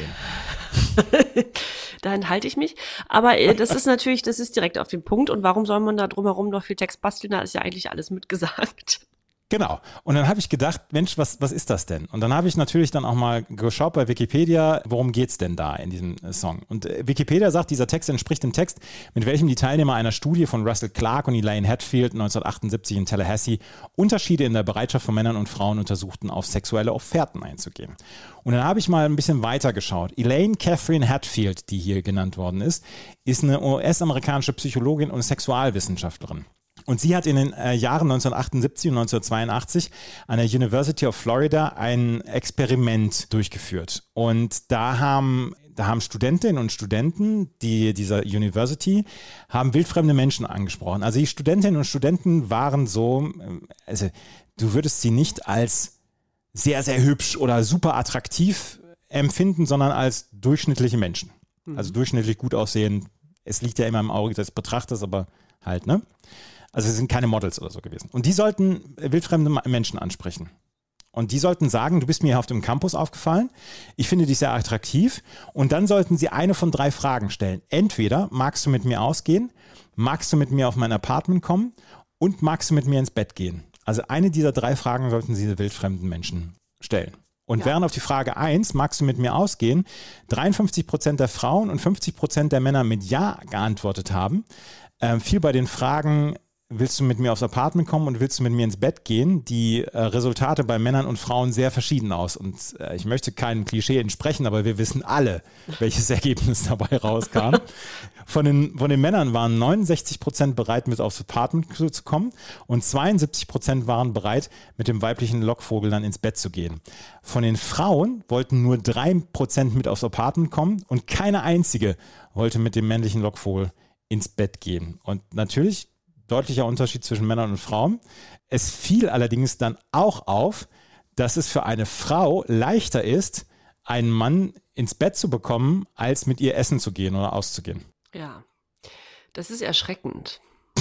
Leben. Da enthalte ich mich. Aber äh, das ist natürlich, das ist direkt auf den Punkt. Und warum soll man da drumherum noch viel Text basteln? Da ist ja eigentlich alles mitgesagt. Genau. Und dann habe ich gedacht, Mensch, was, was ist das denn? Und dann habe ich natürlich dann auch mal geschaut bei Wikipedia, worum geht's denn da in diesem Song? Und äh, Wikipedia sagt, dieser Text entspricht dem Text, mit welchem die Teilnehmer einer Studie von Russell Clark und Elaine Hatfield neunzehnhundertachtundsiebzig in Tallahassee Unterschiede in der Bereitschaft von Männern und Frauen untersuchten, auf sexuelle Offerten einzugehen. Und dann habe ich mal ein bisschen weiter geschaut. Elaine Catherine Hatfield, die hier genannt worden ist, ist eine U S-amerikanische Psychologin und Sexualwissenschaftlerin. Und sie hat in den äh, Jahren neunzehnhundertachtundsiebzig und neunzehnhundertzweiundachtzig an der University of Florida ein Experiment durchgeführt. Und da haben, da haben Studentinnen und Studenten die, dieser University haben wildfremde Menschen angesprochen. Also die Studentinnen und Studenten waren so, also du würdest sie nicht als sehr, sehr hübsch oder super attraktiv empfinden, sondern als durchschnittliche Menschen. Mhm. Also durchschnittlich gut aussehen. Es liegt ja immer im Auge des Betrachters, aber halt, ne? Also es sind keine Models oder so gewesen. Und die sollten wildfremde Menschen ansprechen. Und die sollten sagen, du bist mir hier auf dem Campus aufgefallen, ich finde dich sehr attraktiv. Und dann sollten sie eine von drei Fragen stellen. Entweder magst du mit mir ausgehen, magst du mit mir auf mein Apartment kommen und magst du mit mir ins Bett gehen. Also eine dieser drei Fragen sollten sie wildfremden Menschen stellen. Und ja. Während auf die Frage eins, magst du mit mir ausgehen, dreiundfünfzig Prozent der Frauen und fünfzig Prozent der Männer mit Ja geantwortet haben, äh, fiel bei den Fragen, willst du mit mir aufs Apartment kommen und willst du mit mir ins Bett gehen, die äh, Resultate bei Männern und Frauen sehr verschieden aus. Und äh, ich möchte keinem Klischee entsprechen, aber wir wissen alle, welches Ergebnis dabei rauskam. Von den, von den Männern waren neunundsechzig Prozent bereit, mit aufs Apartment zu kommen und zweiundsiebzig Prozent waren bereit, mit dem weiblichen Lockvogel dann ins Bett zu gehen. Von den Frauen wollten nur drei Prozent mit aufs Apartment kommen und keine einzige wollte mit dem männlichen Lockvogel ins Bett gehen. Und natürlich deutlicher Unterschied zwischen Männern und Frauen. Es fiel allerdings dann auch auf, dass es für eine Frau leichter ist, einen Mann ins Bett zu bekommen, als mit ihr essen zu gehen oder auszugehen. Ja, das ist erschreckend.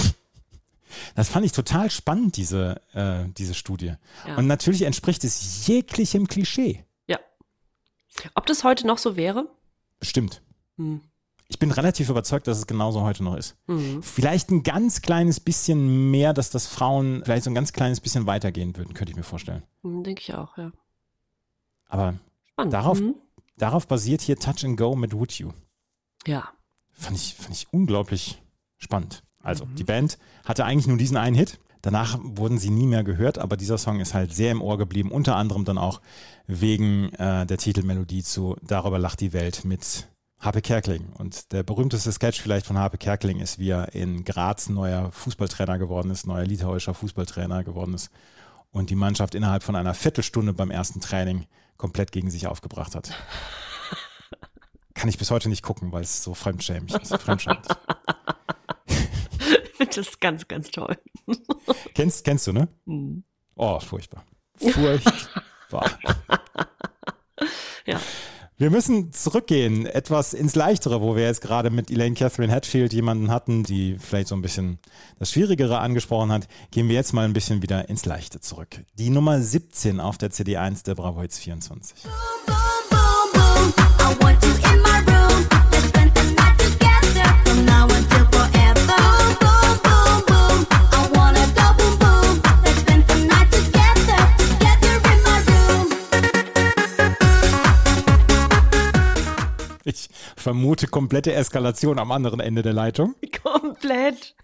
Das fand ich total spannend, diese, äh, diese Studie. Ja. Und natürlich entspricht es jeglichem Klischee. Ja. Ob das heute noch so wäre? Bestimmt. Hm. Ich bin relativ überzeugt, dass es genauso heute noch ist. Mhm. Vielleicht ein ganz kleines bisschen mehr, dass das Frauen vielleicht so ein ganz kleines bisschen weitergehen würden, könnte ich mir vorstellen. Mhm, denke ich auch, ja. Aber Spannend. darauf, Mhm. darauf basiert hier Touch and Go mit Would You. Ja. Fand ich, fand ich unglaublich spannend. Also, Mhm. die Band hatte eigentlich nur diesen einen Hit. Danach wurden sie nie mehr gehört, aber dieser Song ist halt sehr im Ohr geblieben. Unter anderem dann auch wegen äh, der Titelmelodie zu Darüber lacht die Welt mit Harpe Kerkeling. Und der berühmteste Sketch vielleicht von Harpe Kerkeling ist, wie er in Graz neuer Fußballtrainer geworden ist, neuer litauischer Fußballtrainer geworden ist und die Mannschaft innerhalb von einer Viertelstunde beim ersten Training komplett gegen sich aufgebracht hat. Kann ich bis heute nicht gucken, weil es so fremdschämig ist. Fremdschämig. Das ist ganz, ganz toll. Kennst, kennst du, ne? Mhm. Oh, furchtbar. Furchtbar. Ja. Wir müssen zurückgehen, etwas ins Leichtere, wo wir jetzt gerade mit Elaine Catherine Hatfield jemanden hatten, die vielleicht so ein bisschen das Schwierigere angesprochen hat. Gehen wir jetzt mal ein bisschen wieder ins Leichte zurück. Die Nummer siebzehn auf der C D eins der Bravo Hits vierundzwanzig. Boom, boom, boom, boom. I want you in my room. Let's spend the night together from now until forever. Boom, boom, boom, boom. I wanna go boom, boom. Let's spend the night together, together in my room. Ich vermute komplette Eskalation am anderen Ende der Leitung. Komplett.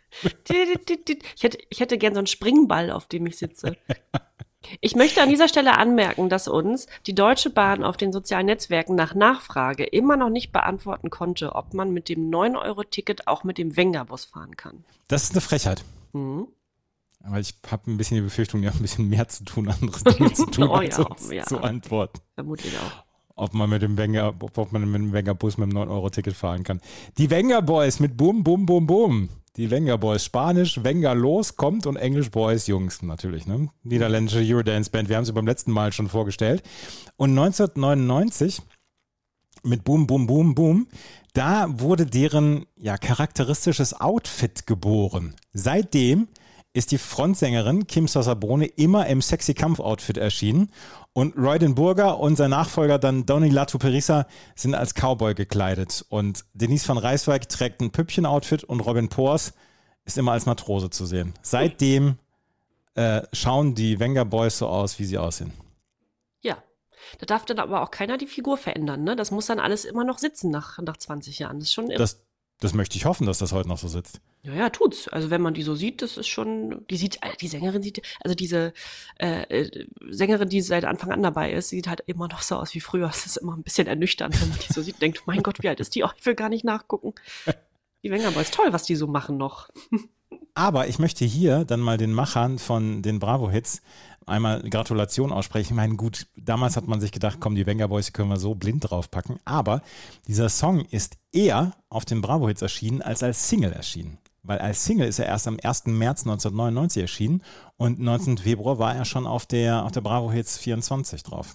Ich hätte, ich hätte gern so einen Springball, auf dem ich sitze. Ich möchte an dieser Stelle anmerken, dass uns die Deutsche Bahn auf den sozialen Netzwerken nach Nachfrage immer noch nicht beantworten konnte, ob man mit dem neun Euro Ticket auch mit dem Wenger-Bus fahren kann. Das ist eine Frechheit. Mhm. Aber ich habe ein bisschen die Befürchtung, ja, ein bisschen mehr zu tun, andere Dinge zu tun, Oh als ja, uns ja. zu antworten. Vermutlich auch. Ob man mit dem Wenger, ob man mit dem Wenger-Bus mit dem neun Euro Ticket fahren kann. Die Wenger Boys mit Boom, Boom, Boom, Boom. Die Wenger Boys, Spanisch, Wenger los, kommt und Englisch Boys, Jungs natürlich, ne? Niederländische Eurodance-Band, wir haben sie beim letzten Mal schon vorgestellt. Und neunzehnhundertneunundneunzig mit Boom, Boom, Boom, Boom, da wurde deren ja, charakteristisches Outfit geboren. Seitdem ist die Frontsängerin Kim Sassabone immer im sexy Kampf-Outfit erschienen und Roy den Burger und sein Nachfolger dann Donny Latuperissa sind als Cowboy gekleidet und Denise van Rijswijk trägt ein Püppchen-Outfit und Robin Poors ist immer als Matrose zu sehen. Seitdem äh, schauen die Wenger Boys so aus, wie sie aussehen. Ja. Da darf dann aber auch keiner die Figur verändern, ne? Das muss dann alles immer noch sitzen nach, nach zwanzig Jahren. Das ist schon irre. Das, das möchte ich hoffen, dass das heute noch so sitzt. Ja, ja, tut's. Also wenn man die so sieht, das ist schon, die sieht, die Sängerin sieht, also diese äh, äh, Sängerin, die seit Anfang an dabei ist, sieht halt immer noch so aus wie früher. Es ist immer ein bisschen ernüchternd, wenn man die so sieht, denkt, mein Gott, wie alt ist die? Oh, ich will gar nicht nachgucken. Die Wenger Boys, toll, was die so machen noch. Aber ich möchte hier dann mal den Machern von den Bravo-Hits einmal Gratulation aussprechen. Ich meine, gut, damals hat man sich gedacht, komm, die Wenger Boys, die können wir so blind draufpacken. Aber dieser Song ist eher auf den Bravo-Hits erschienen, als als Single erschienen. Weil als Single ist er erst am ersten März neunzehnhundertneunundneunzig erschienen und neunzehnten Februar war er schon auf der, auf der Bravo-Hits vierundzwanzig drauf.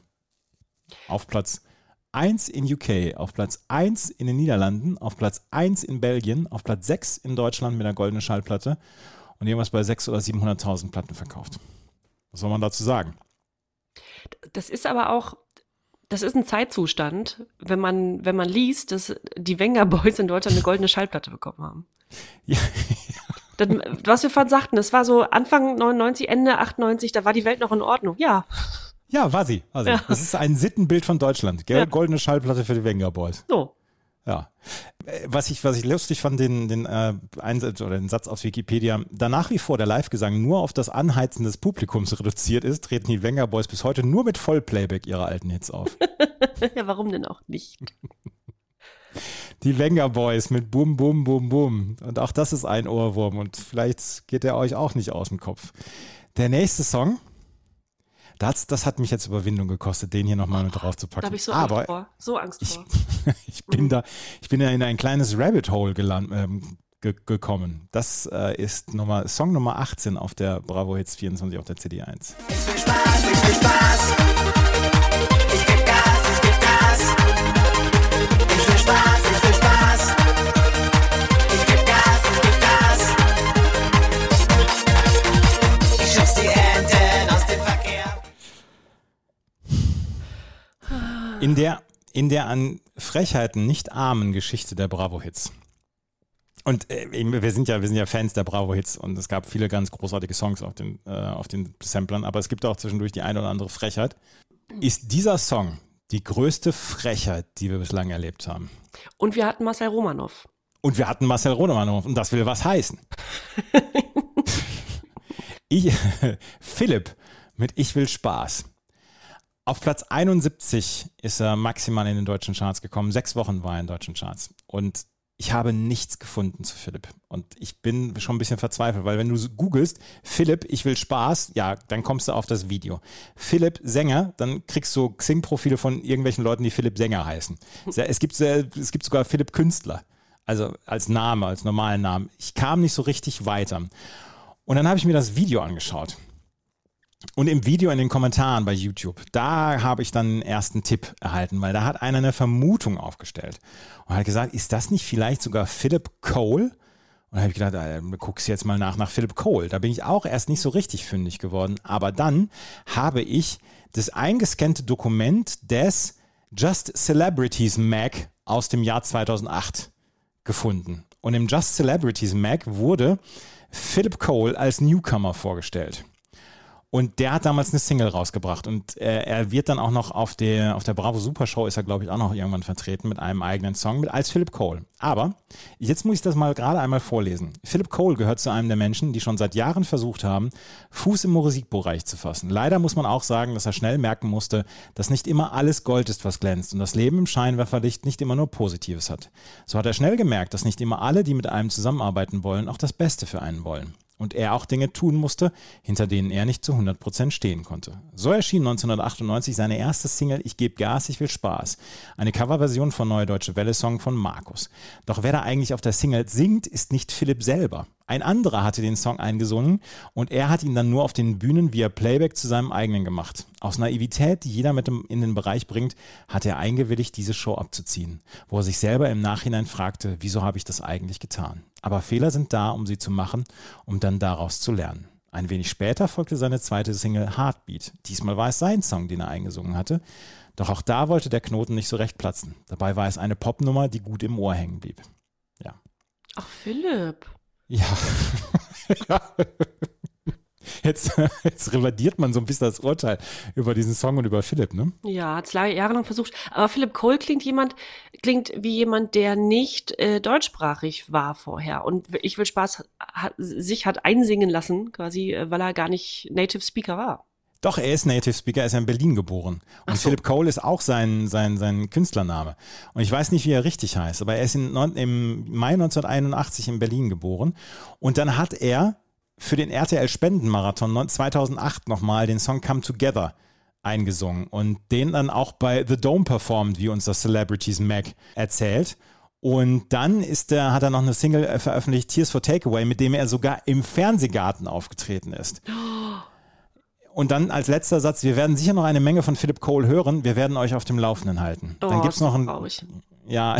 Auf Platz eins in U K, auf Platz eins in den Niederlanden, auf Platz eins in Belgien, auf Platz sechs in Deutschland mit der goldenen Schallplatte und irgendwas bei sechshunderttausend oder siebenhunderttausend Platten verkauft. Was soll man dazu sagen? Das ist aber auch, das ist ein Zeitzustand, wenn man, wenn man liest, dass die Wenger Boys in Deutschland eine goldene Schallplatte bekommen haben. Ja, Dann, was wir vorhin sagten, das war so Anfang neunundneunzig, Ende achtundneunzig, da war die Welt noch in Ordnung. Ja, ja war sie. War sie. Ja. Das ist ein Sittenbild von Deutschland. Gell? Ja. Goldene Schallplatte für die Wenger Boys. so. Ja. Äh, Was ich, was ich lustig fand, den, den, äh, Einsatz oder den Satz aus Wikipedia, da nach wie vor der Live-Gesang nur auf das Anheizen des Publikums reduziert ist, treten die Wenger Boys bis heute nur mit Vollplayback ihrer alten Hits auf. Ja, warum denn auch nicht? Die Wenger Boys mit Bum, Bum, Bum, Bum. Und auch das ist ein Ohrwurm und vielleicht geht er euch auch nicht aus dem Kopf. Der nächste Song, das, das hat mich jetzt Überwindung gekostet, den hier nochmal mit drauf zu packen. Da habe ich so Aber Angst vor. So Angst ich, vor. ich bin da, ich bin da in ein kleines Rabbit Hole geland, ähm, ge gekommen. Das äh, ist Nummer, Song Nummer achtzehn auf der Bravo Hits vierundzwanzig auf der C D eins. Ich will Spaß, ich will Spaß. Ich geb Gas, ich geb Gas. Ich will Spaß, ich will Spaß. Ich geb Gas, ich geb Gas. Ich schubs die Enten aus dem Verkehr. In der, in der an Frechheiten nicht armen Geschichte der Bravo Hits. Und äh, wir sind ja, wir sind ja Fans der Bravo Hits und es gab viele ganz großartige Songs auf den, äh, auf den Samplern, aber es gibt auch zwischendurch die eine oder andere Frechheit. Ist dieser Song die größte Frechheit, die wir bislang erlebt haben? Und wir hatten Marcel Romanov. Und wir hatten Marcel Ronemann und das will was heißen. ich, Philipp mit Ich will Spaß. Auf Platz einundsiebzig ist er maximal in den deutschen Charts gekommen. Sechs Wochen war er in den deutschen Charts. Und ich habe nichts gefunden zu Philipp. Und ich bin schon ein bisschen verzweifelt, weil wenn du so googelst, Philipp, ich will Spaß, ja, dann kommst du auf das Video. Philipp Sänger, dann kriegst du Xing-Profile von irgendwelchen Leuten, die Philipp Sänger heißen. Es gibt, es gibt sogar Philipp Künstler. Also als Name, als normalen Namen. Ich kam nicht so richtig weiter. Und dann habe ich mir das Video angeschaut. Und im Video in den Kommentaren bei YouTube, da habe ich dann einen ersten Tipp erhalten, weil da hat einer eine Vermutung aufgestellt und hat gesagt, ist das nicht vielleicht sogar Philip Cole? Und da habe ich gedacht, äh, guckst jetzt mal nach nach Philip Cole. Da bin ich auch erst nicht so richtig fündig geworden. Aber dann habe ich das eingescannte Dokument des Just Celebrities Mag aus dem Jahr zweitausendacht gefunden. Und im Just Celebrities Mag wurde Philip Cole als Newcomer vorgestellt. Und der hat damals eine Single rausgebracht und äh, er wird dann auch noch auf der, auf der Bravo Super Show ist er, glaube ich, auch noch irgendwann vertreten mit einem eigenen Song mit, als Philip Cole. Aber jetzt muss ich das mal gerade einmal vorlesen. Philip Cole gehört zu einem der Menschen, die schon seit Jahren versucht haben, Fuß im Musikbereich zu fassen. Leider muss man auch sagen, dass er schnell merken musste, dass nicht immer alles Gold ist, was glänzt und das Leben im Scheinwerferlicht nicht immer nur Positives hat. So hat er schnell gemerkt, dass nicht immer alle, die mit einem zusammenarbeiten wollen, auch das Beste für einen wollen. Und er auch Dinge tun musste, hinter denen er nicht zu hundert Prozent stehen konnte. So erschien neunzehnhundertachtundneunzig seine erste Single Ich geb Gas, ich will Spaß. Eine Coverversion von Neue Deutsche Welle-Song von Markus. Doch wer da eigentlich auf der Single singt, ist nicht Philipp selber. Ein anderer hatte den Song eingesungen und er hat ihn dann nur auf den Bühnen via Playback zu seinem eigenen gemacht. Aus Naivität, die jeder mit in den Bereich bringt, hat er eingewilligt, diese Show abzuziehen, wo er sich selber im Nachhinein fragte, wieso habe ich das eigentlich getan? Aber Fehler sind da, um sie zu machen, um dann daraus zu lernen. Ein wenig später folgte seine zweite Single Heartbeat. Diesmal war es sein Song, den er eingesungen hatte. Doch auch da wollte der Knoten nicht so recht platzen. Dabei war es eine Popnummer, die gut im Ohr hängen blieb. Ja. Ach, Philipp. Ja. ja. Jetzt, jetzt revidiert man so ein bisschen das Urteil über diesen Song und über Philipp, ne? Ja, hat es jahrelang versucht. Aber Philip Cole klingt jemand, klingt wie jemand, der nicht äh, deutschsprachig war vorher. Und Ich will Spaß hat, sich hat einsingen lassen, quasi, äh, weil er gar nicht Native Speaker war. Doch, er ist Native Speaker, er ist ja in Berlin geboren. Und so. Philip Cole ist auch sein, sein, sein Künstlername. Und ich weiß nicht, wie er richtig heißt, aber er ist in, im Mai neunzehnhunderteinundachtzig in Berlin geboren. Und dann hat er für den R T L-Spendenmarathon zweitausendacht nochmal den Song Come Together eingesungen und den dann auch bei The Dome performt, wie uns das Celebrities Mag erzählt. Und dann ist der, hat er noch eine Single veröffentlicht, Tears for Takeaway, mit dem er sogar im Fernsehgarten aufgetreten ist. Und dann als letzter Satz, wir werden sicher noch eine Menge von Philip Cole hören, wir werden euch auf dem Laufenden halten. Oh, dann gibt's noch ein... traurig. Ja,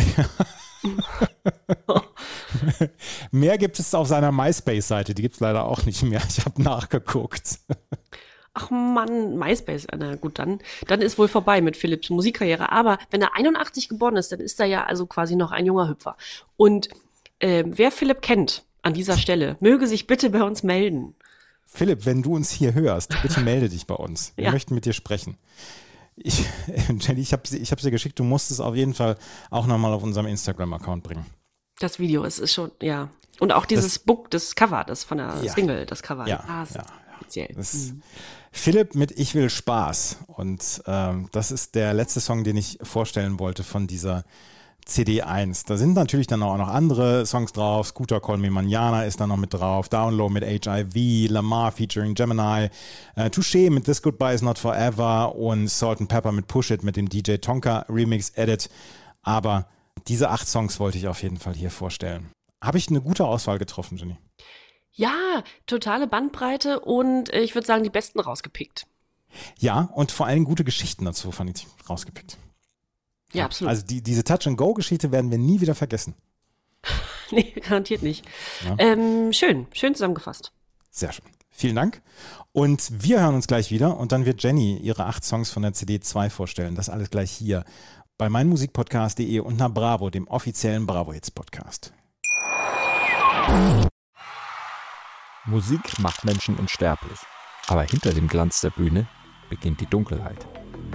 mehr gibt es auf seiner MySpace-Seite, die gibt es leider auch nicht mehr. Ich habe nachgeguckt. Ach Mann, MySpace, na gut, dann, dann ist wohl vorbei mit Philipps Musikkarriere. Aber wenn er einundachtzig geboren ist, dann ist er ja also quasi noch ein junger Hüpfer. Und äh, wer Philipp kennt an dieser Stelle, möge sich bitte bei uns melden. Philipp, wenn du uns hier hörst, bitte melde dich bei uns. Wir ja. möchten mit dir sprechen. Ich, Jenny, ich habe ich hab's dir geschickt, du musst es auf jeden Fall auch nochmal auf unserem Instagram-Account bringen. Das Video, es ist schon, ja. Und auch dieses das, Book, das Cover, das von der ja. Single, das Cover. Ja, ah, ja, speziell. Das, mhm. Philipp mit Ich will Spaß. Und ähm, das ist der letzte Song, den ich vorstellen wollte von dieser C D eins. Da sind natürlich dann auch noch andere Songs drauf. Scooter Call Me Manana ist da noch mit drauf. Download mit H I V, Lamar featuring Gemini, äh, Touché mit This Goodbye Is Not Forever und Salt and Pepper mit Push It mit dem D J Tonka Remix Edit. Aber diese acht Songs wollte ich auf jeden Fall hier vorstellen. Habe ich eine gute Auswahl getroffen, Jenny? Ja, totale Bandbreite und äh, ich würde sagen, die besten rausgepickt. Ja, und vor allem gute Geschichten dazu fand ich rausgepickt. Ja, ja, absolut. Also die, diese Touch-and-Go-Geschichte werden wir nie wieder vergessen. Nee, garantiert nicht. Ja. Ähm, schön, schön zusammengefasst. Sehr schön. Vielen Dank. Und wir hören uns gleich wieder und dann wird Jenny ihre acht Songs von der C D zwei vorstellen. Das alles gleich hier bei meinmusikpodcast punkt de und nach Bravo, dem offiziellen Bravo-Hits-Podcast. Musik macht Menschen unsterblich. Aber hinter dem Glanz der Bühne beginnt die Dunkelheit.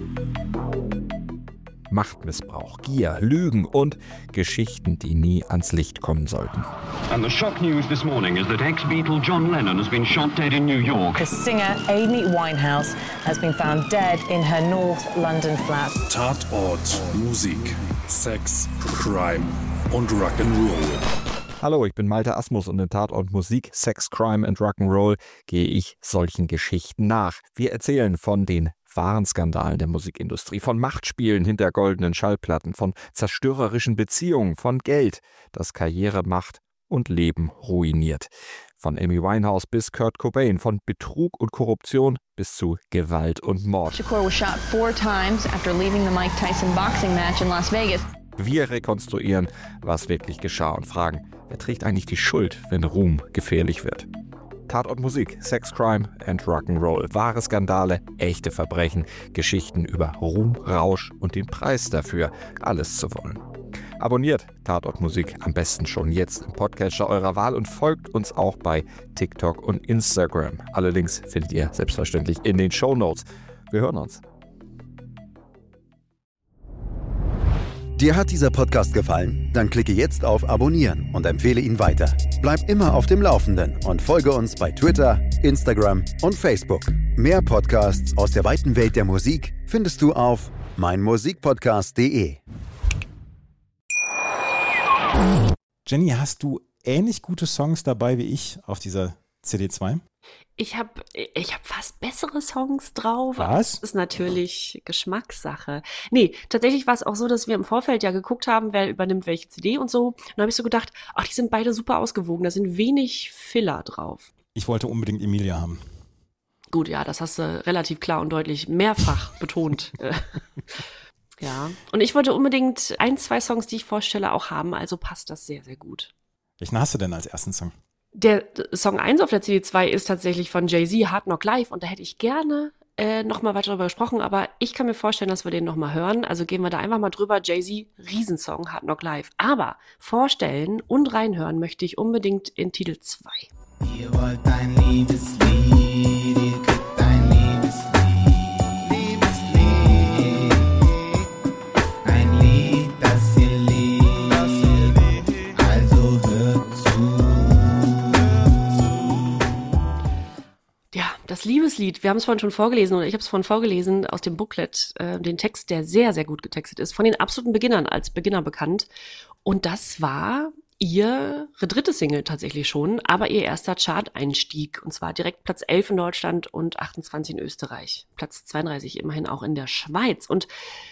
Machtmissbrauch, Gier, Lügen und Geschichten, die nie ans Licht kommen sollten. And the shock news this morning is that ex-Beatle John Lennon has been shot dead in New York. The singer Amy Winehouse has been found dead in her North London flat. Tatort, Musik, Sex, Crime und Rock'n'Roll. Hallo, ich bin Malte Asmus und in Tatort Musik, Sex, Crime and Rock'n'Roll gehe ich solchen Geschichten nach. Wir erzählen von den wahren Skandalen der Musikindustrie, von Machtspielen hinter goldenen Schallplatten, von zerstörerischen Beziehungen, von Geld, das Karriere macht und Leben ruiniert. Von Amy Winehouse bis Kurt Cobain, von Betrug und Korruption bis zu Gewalt und Mord. Shakur was shot four times after leaving the Mike Tyson boxing match in Las Vegas. Wir rekonstruieren, was wirklich geschah und fragen, wer trägt eigentlich die Schuld, wenn Ruhm gefährlich wird? Tatort Musik, Sex, Crime and Rock'n'Roll. Wahre Skandale, echte Verbrechen, Geschichten über Ruhm, Rausch und den Preis dafür, alles zu wollen. Abonniert Tatortmusik am besten schon jetzt im Podcatcher eurer Wahl und folgt uns auch bei TikTok und Instagram. Alle Links findet ihr selbstverständlich in den Shownotes. Wir hören uns. Dir hat dieser Podcast gefallen? Dann klicke jetzt auf Abonnieren und empfehle ihn weiter. Bleib immer auf dem Laufenden und folge uns bei Twitter, Instagram und Facebook. Mehr Podcasts aus der weiten Welt der Musik findest du auf meinmusikpodcast punkt de. Jenny, hast du ähnlich gute Songs dabei wie ich auf dieser C D zwei? Ich habe ich hab fast bessere Songs drauf. Was? Aber das ist natürlich Geschmackssache. Nee, tatsächlich war es auch so, dass wir im Vorfeld ja geguckt haben, wer übernimmt welche C D und so. Und da habe ich so gedacht, ach, die sind beide super ausgewogen. Da sind wenig Filler drauf. Ich wollte unbedingt Emilia haben. Gut, ja, das hast du relativ klar und deutlich mehrfach betont. Ja, und ich wollte unbedingt ein, zwei Songs, die ich vorstelle, auch haben. Also passt das sehr, sehr gut. Welchen hast du denn als ersten Song? Der Song eins auf der C D zwei ist tatsächlich von Jay-Z, Hard Knock Live. Und da hätte ich gerne äh, noch mal weiter drüber gesprochen. Aber ich kann mir vorstellen, dass wir den noch mal hören. Also gehen wir da einfach mal drüber. Jay-Z, Riesensong, Hard Knock Live. Aber vorstellen und reinhören möchte ich unbedingt in Titel zwei. Ihr wollt ein Liebeslied, ihr kriegt ein Liebeslied, Liebeslied, ein Lied, das ihr liebt, also hört zu. Ja, das Liebeslied, wir haben es vorhin schon vorgelesen, oder ich habe es vorhin vorgelesen aus dem Booklet, äh, den Text, der sehr, sehr gut getextet ist, von den absoluten Beginnern als Beginner bekannt. Und das war ihre dritte Single tatsächlich schon, aber ihr erster Chart-Einstieg. Und zwar direkt Platz elf in Deutschland und achtundzwanzig in Österreich. Platz zweiunddreißig immerhin auch in der Schweiz. Und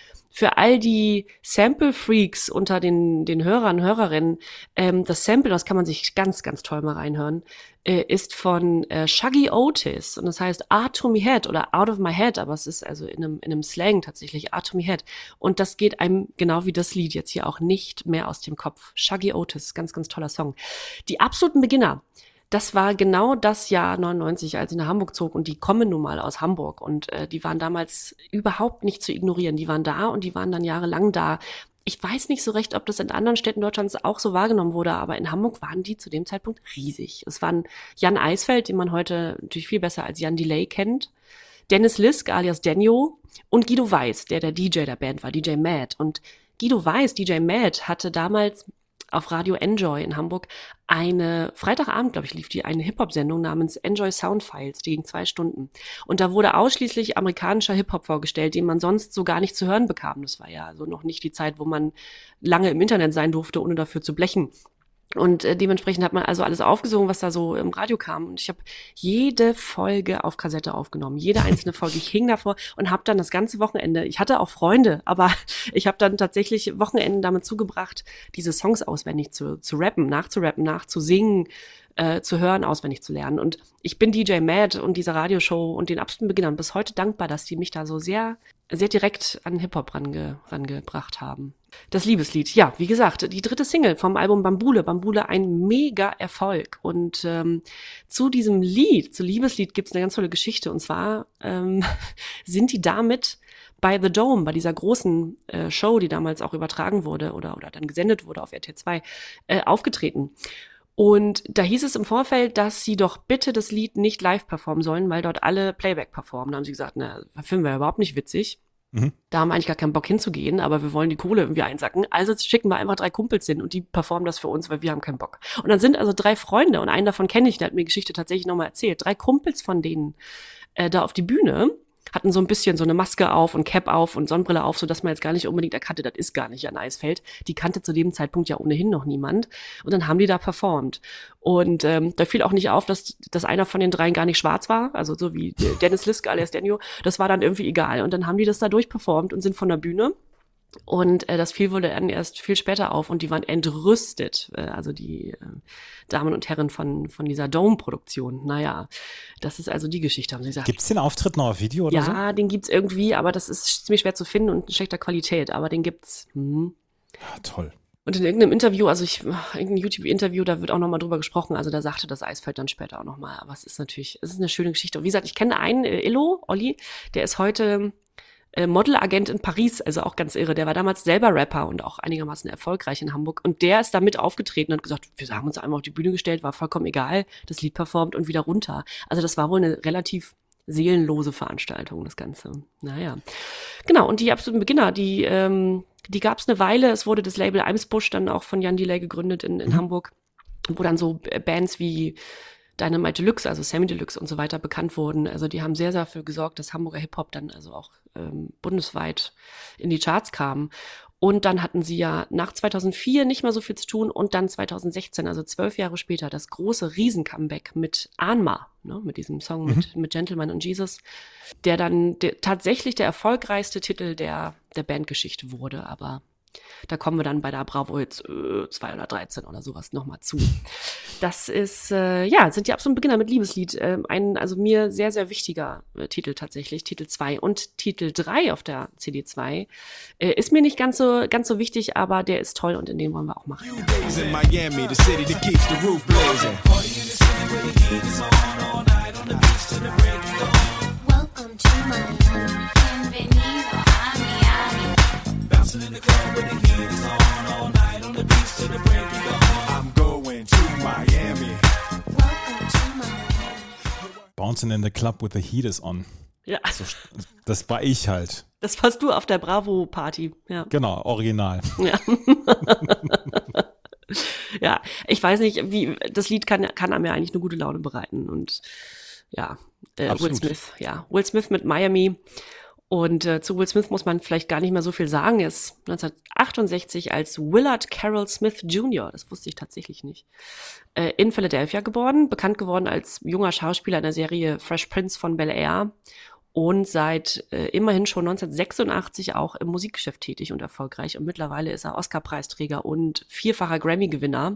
für all die Sample-Freaks unter den, den Hörern, Hörerinnen, ähm, das Sample, das kann man sich ganz, ganz toll mal reinhören, äh, ist von äh, Shuggy Otis. Und das heißt Art to Me Head oder Out of My Head, aber es ist also in einem, in einem Slang tatsächlich Art to Me Head. Und das geht einem, genau wie das Lied jetzt hier auch, nicht mehr aus dem Kopf. Shuggy Otis, ganz, ganz toller Song. Die absoluten Beginner. Das war genau das Jahr neunundneunzig, als ich nach Hamburg zog, und die kommen nun mal aus Hamburg und äh, die waren damals überhaupt nicht zu ignorieren. Die waren da und die waren dann jahrelang da. Ich weiß nicht so recht, ob das in anderen Städten Deutschlands auch so wahrgenommen wurde, aber in Hamburg waren die zu dem Zeitpunkt riesig. Es waren Jan Eisfeld, den man heute natürlich viel besser als Jan Delay kennt, Dennis Lisk alias Denjo und Guido Weiß, der der D J der Band war, D J Mad. Und Guido Weiß, D J Mad, hatte damals auf Radio Enjoy in Hamburg eine, Freitagabend, glaube ich, lief die, eine Hip-Hop-Sendung namens Enjoy Soundfiles, die ging zwei Stunden. Und da wurde ausschließlich amerikanischer Hip-Hop vorgestellt, den man sonst so gar nicht zu hören bekam. Das war ja also noch nicht die Zeit, wo man lange im Internet sein durfte, ohne dafür zu blechen. Und äh, dementsprechend hat man also alles aufgesogen, was da so im Radio kam. Und ich habe jede Folge auf Kassette aufgenommen, jede einzelne Folge. Ich hing davor und habe dann das ganze Wochenende, ich hatte auch Freunde, aber ich habe dann tatsächlich Wochenenden damit zugebracht, diese Songs auswendig zu, zu rappen, nachzurappen, nachzusingen, äh, zu hören, auswendig zu lernen. Und ich bin D J Mad und dieser Radioshow und den absoluten Beginnern bis heute dankbar, dass die mich da so sehr, sehr direkt an Hip-Hop range, rangebracht haben. Das Liebeslied, ja, wie gesagt, die dritte Single vom Album Bambule. Bambule, ein mega Erfolg. Und ähm, zu diesem Lied, zu Liebeslied, gibt's eine ganz tolle Geschichte. Und zwar ähm, sind die damit bei The Dome, bei dieser großen äh, Show, die damals auch übertragen wurde oder, oder dann gesendet wurde auf R T L zwei, äh, aufgetreten. Und da hieß es im Vorfeld, dass sie doch bitte das Lied nicht live performen sollen, weil dort alle Playback performen. Da haben sie gesagt, na, der Film wäre überhaupt nicht witzig. Mhm. Da haben wir eigentlich gar keinen Bock hinzugehen, aber wir wollen die Kohle irgendwie einsacken. Also schicken wir einfach drei Kumpels hin und die performen das für uns, weil wir haben keinen Bock. Und dann sind also drei Freunde und einen davon kenne ich, der hat mir die Geschichte tatsächlich nochmal erzählt. Drei Kumpels von denen äh, da auf die Bühne, hatten so ein bisschen so eine Maske auf und Cap auf und Sonnenbrille auf, sodass man jetzt gar nicht unbedingt erkannte, das ist gar nicht Jan Eisfeld. Die kannte zu dem Zeitpunkt ja ohnehin noch niemand. Und dann haben die da performt. Und ähm, da fiel auch nicht auf, dass, dass einer von den dreien gar nicht schwarz war, also so wie Dennis Lisk alias Denjo. Das war dann irgendwie egal. Und dann haben die das da durchperformt und sind von der Bühne. Und äh, das fiel wohl dann erst viel später auf und die waren entrüstet, äh, also die äh, Damen und Herren von von dieser Dome-Produktion. Naja, das ist also die Geschichte, haben sie gesagt. Gibt's den Auftritt noch auf Video oder ja, so? Ja, den gibt's irgendwie, aber das ist ziemlich schwer zu finden und in schlechter Qualität, aber den gibt's. Hm. Ja, toll. Und in irgendeinem Interview, also ich, irgendein YouTube-Interview, da wird auch nochmal drüber gesprochen, also da sagte das Eisfeld dann später auch nochmal, aber es ist natürlich, es ist eine schöne Geschichte. Und wie gesagt, ich kenne einen, äh, Illo, Olli, der ist heute äh, Modelagent in Paris, also auch ganz irre. Der war damals selber Rapper und auch einigermaßen erfolgreich in Hamburg. Und der ist da mit aufgetreten und hat gesagt, wir haben uns einfach auf die Bühne gestellt, war vollkommen egal, das Lied performt und wieder runter. Also das war wohl eine relativ seelenlose Veranstaltung, das Ganze. Naja. Genau, und die absoluten Beginner, die, ähm, die gab es eine Weile. Es wurde das Label Eimsbusch dann auch von Jan Delay gegründet in, in mhm. Hamburg, wo dann so Bands wie Dynamite Deluxe, also Sammy Deluxe und so weiter bekannt wurden. Also die haben sehr, sehr dafür gesorgt, dass Hamburger Hip-Hop dann also auch ähm, bundesweit in die Charts kam. Und dann hatten sie ja nach zweitausendvier nicht mehr so viel zu tun und dann zweitausendsechzehn, also zwölf Jahre später, das große Riesen-Comeback mit Anma, ne, mit diesem Song mhm. mit, mit Gentleman und Jesus, der dann de- tatsächlich der erfolgreichste Titel der, der Bandgeschichte wurde. Aber da kommen wir dann bei der Bravo jetzt äh, zweihundertdreizehn oder sowas nochmal zu. Das ist, äh, ja, sind die absoluten Beginner mit Liebeslied. Ähm, ein, also mir sehr, sehr wichtiger äh, Titel tatsächlich, Titel zwei. Und Titel drei auf der C D zwei äh, ist mir nicht ganz so, ganz so wichtig, aber der ist toll und in den wollen wir auch machen. In Miami, the city that keeps the roof blazing. Welcome to Miami. Bienvenido a Miami. Bouncing in the club with the heat is on all night on the beach to the break of dawn. I'm going to Miami. Welcome to Miami. Bouncing in the club with the heat is on. Ja. So, das war ich halt. Das warst du auf der Bravo-Party, ja. Genau, original. Ja. Ja, ich weiß nicht, wie, das Lied kann, kann einem ja eigentlich eine gute Laune bereiten und ja, äh, Will Smith, ja, Will Smith mit Miami. Und äh, zu Will Smith muss man vielleicht gar nicht mehr so viel sagen. Er ist neunzehnhundertachtundsechzig als Willard Carroll Smith Junior, das wusste ich tatsächlich nicht, äh, in Philadelphia geboren, bekannt geworden als junger Schauspieler in der Serie Fresh Prince von Bel-Air und seit äh, immerhin schon neunzehnhundertsechsundachtzig auch im Musikgeschäft tätig und erfolgreich. Und mittlerweile ist er Oscar-Preisträger und vierfacher Grammy-Gewinner.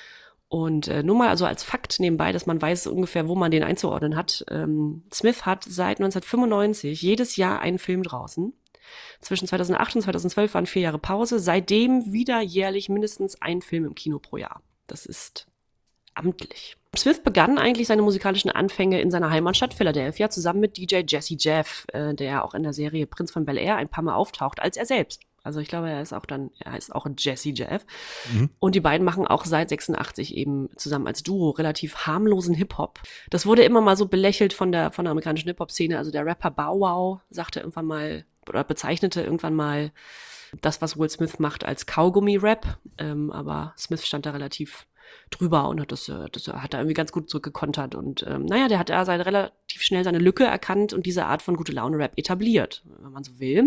Und äh, nur mal also als Fakt nebenbei, dass man weiß ungefähr, wo man den einzuordnen hat. Ähm, Smith hat seit neunzehnhundertfünfundneunzig jedes Jahr einen Film draußen. Zwischen zweitausendacht und zweitausendzwölf waren vier Jahre Pause. Seitdem wieder jährlich mindestens ein Film im Kino pro Jahr. Das ist amtlich. Smith begann eigentlich seine musikalischen Anfänge in seiner Heimatstadt Philadelphia zusammen mit D J Jazzy Jeff, äh, der auch in der Serie Prinz von Bel-Air ein paar Mal auftaucht, als er selbst. Also ich glaube, er ist auch dann, er heißt auch Jazzy Jeff. Mhm. Und die beiden machen auch seit sechsundachtzig eben zusammen als Duo relativ harmlosen Hip-Hop. Das wurde immer mal so belächelt von der, von der amerikanischen Hip-Hop-Szene. Also der Rapper Bow Wow sagte irgendwann mal, oder bezeichnete irgendwann mal das, was Will Smith macht, als Kaugummi-Rap. Ähm, aber Smith stand da relativ drüber und hat das, das hat er irgendwie ganz gut zurückgekontert. Und ähm, naja, der hat da seine, relativ schnell seine Lücke erkannt und diese Art von Gute-Laune-Rap etabliert, wenn man so will.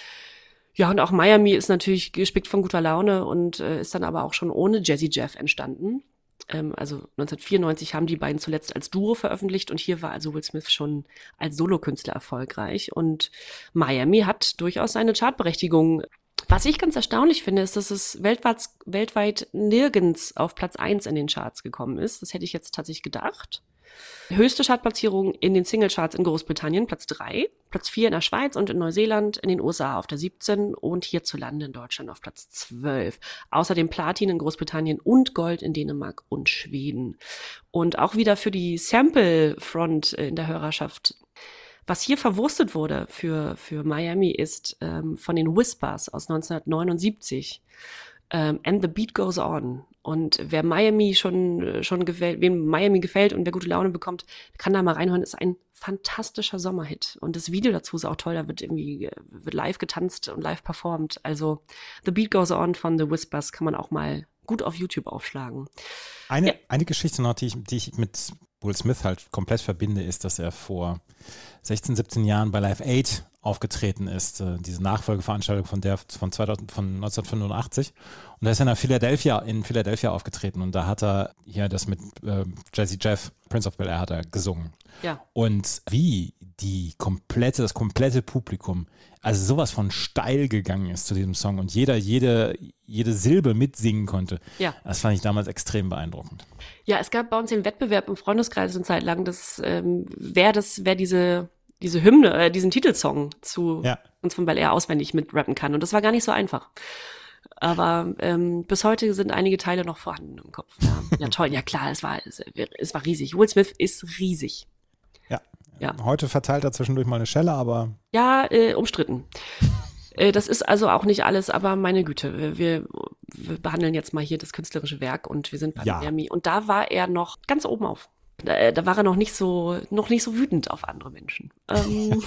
Ja, und auch Miami ist natürlich gespickt von guter Laune und äh, ist dann aber auch schon ohne Jazzy Jeff entstanden. Ähm, also neunzehnhundertvierundneunzig haben die beiden zuletzt als Duo veröffentlicht und hier war also Will Smith schon als Solokünstler erfolgreich. Und Miami hat durchaus seine Chartberechtigung. Was ich ganz erstaunlich finde, ist, dass es weltweit, weltweit nirgends auf Platz eins in den Charts gekommen ist. Das hätte ich jetzt tatsächlich gedacht. Höchste Chartplatzierung in den Singlecharts in Großbritannien, Platz drei, Platz vier in der Schweiz und in Neuseeland, in den U S A auf der siebzehn und hierzulande in Deutschland auf Platz zwölf. Außerdem Platin in Großbritannien und Gold in Dänemark und Schweden. Und auch wieder für die Sample-Front in der Hörerschaft. Was hier verwurstet wurde für, für Miami ist ähm, von den Whispers aus neunzehnhundertneunundsiebzig. Ähm, And the Beat Goes On. Und wer Miami schon, schon gefällt, wem Miami gefällt und wer gute Laune bekommt, kann da mal reinhören, ist ein fantastischer Sommerhit. Und das Video dazu ist auch toll, da wird irgendwie, wird live getanzt und live performt. Also The Beat Goes On von The Whispers kann man auch mal gut auf YouTube aufschlagen. Eine, ja. eine Geschichte noch, die ich, die ich mit Will Smith halt komplett verbinde, ist, dass er vor sechzehn, siebzehn Jahren bei Live Aid aufgetreten ist, äh, diese Nachfolgeveranstaltung von der von, zweitausend, von neunzehnhundertfünfundachtzig. Und da ist er in Philadelphia, in Philadelphia aufgetreten und da hat er hier das mit äh, Jazzy Jeff, Prince of Bel-Air, hat er gesungen. Ja. Und wie die komplette, das komplette Publikum, also sowas von steil gegangen ist zu diesem Song und jeder, jede, jede Silbe mitsingen konnte. Ja. Das fand ich damals extrem beeindruckend. Ja, es gab bei uns den Wettbewerb im Freundeskreis eine Zeit lang, dass ähm, wer das, wer diese diese Hymne, äh, diesen Titelsong zu ja. uns von Bel-Air auswendig mitrappen kann. Und das war gar nicht so einfach. Aber ähm, bis heute sind einige Teile noch vorhanden im Kopf. Ja, ja toll, ja klar, es war, es, es war riesig. Will Smith ist riesig. Ja, Ja. Heute verteilt er zwischendurch mal eine Schelle, aber Ja, äh, umstritten. Äh, das ist also auch nicht alles, aber meine Güte, wir, wir, wir behandeln jetzt mal hier das künstlerische Werk und wir sind bei Ja. Grammy. Und da war er noch ganz oben auf. Da, äh, da war er noch nicht so, noch nicht so wütend auf andere Menschen. Ähm,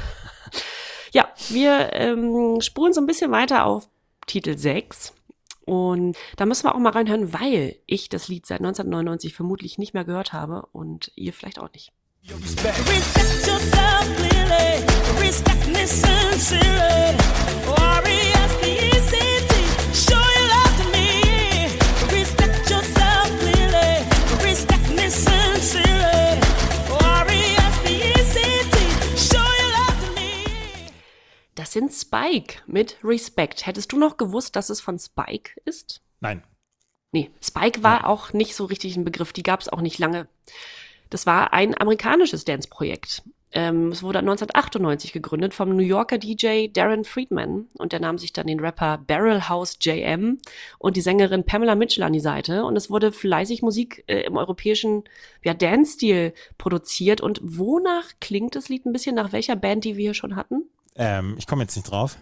ja, wir ähm, spulen so ein bisschen weiter auf Titel sechs. Und da müssen wir auch mal reinhören, weil ich das Lied seit neunzehnhundertneunundneunzig vermutlich nicht mehr gehört habe und ihr vielleicht auch nicht. Respect yourself clearly, respect me sincerely. R E S P E C T, show your love to me. Respect yourself clearly, respect me sincerely. R E S P E C T, show your love to me. Das sind Spike mit Respect. Hättest du noch gewusst, dass es von Spike ist? nein. Nee, Spike war auch nicht so richtig ein Begriff. Die gab es auch nicht lange. Das war ein amerikanisches Dance-Projekt. Ähm, es wurde neunzehnhundertachtundneunzig gegründet vom New Yorker D J Darren Friedman und der nahm sich dann den Rapper Barrel House J M und die Sängerin Pamela Mitchell an die Seite und es wurde fleißig Musik äh, im europäischen ja, Dance-Stil produziert. Und wonach klingt das Lied ein bisschen? Nach welcher Band, die wir hier schon hatten? Ähm, ich komme jetzt nicht drauf.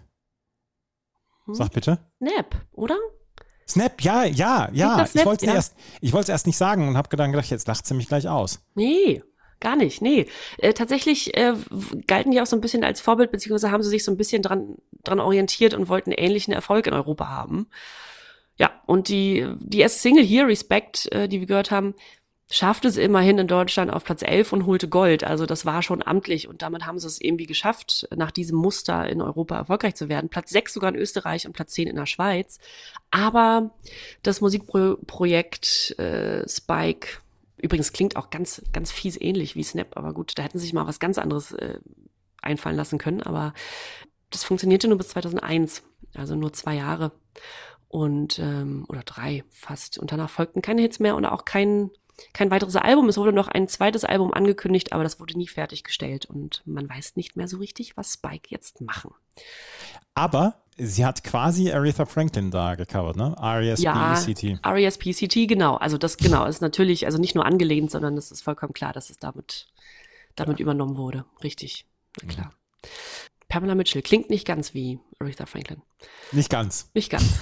Hm? Sag bitte. Snap, oder? Snap, ja, ja, ja. das Ich Snap, wollte es ja? erst, ich wollte es erst nicht sagen und habe gedacht, gedacht, jetzt lacht sie mich gleich aus. Nee, gar nicht, nee. Äh, tatsächlich äh, w- galten die auch so ein bisschen als Vorbild, beziehungsweise haben sie sich so ein bisschen dran, dran orientiert und wollten ähnlichen Erfolg in Europa haben. Ja, und die, die erste Single hier, Respect, äh, die wir gehört haben, schaffte es immerhin in Deutschland auf Platz elf und holte Gold. Also das war schon amtlich und damit haben sie es irgendwie geschafft, nach diesem Muster in Europa erfolgreich zu werden. Platz sechs sogar in Österreich und Platz zehn in der Schweiz. Aber das Musikprojekt äh, Spike, übrigens klingt auch ganz, ganz fies ähnlich wie Snap, aber gut, da hätten sie sich mal was ganz anderes äh, einfallen lassen können. Aber das funktionierte nur bis zweitausendeins, also nur zwei Jahre und ähm, oder drei fast. Und danach folgten keine Hits mehr und auch kein kein weiteres Album. Es wurde noch ein zweites Album angekündigt, aber das wurde nie fertiggestellt und man weiß nicht mehr so richtig, was Spike jetzt machen. Aber sie hat quasi Aretha Franklin da gecovert, ne? R E S P E C T. Ja, R E S P E C T, genau. Also das genau ist natürlich, also nicht nur angelehnt, sondern es ist vollkommen klar, dass es damit, damit ja. übernommen wurde. Richtig, na klar. Mhm. Pamela Mitchell klingt nicht ganz wie Aretha Franklin. Nicht ganz. Nicht ganz.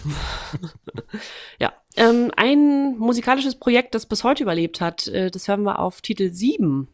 Ja, ähm, ein musikalisches Projekt, das bis heute überlebt hat, äh, das hören wir auf Titel sieben.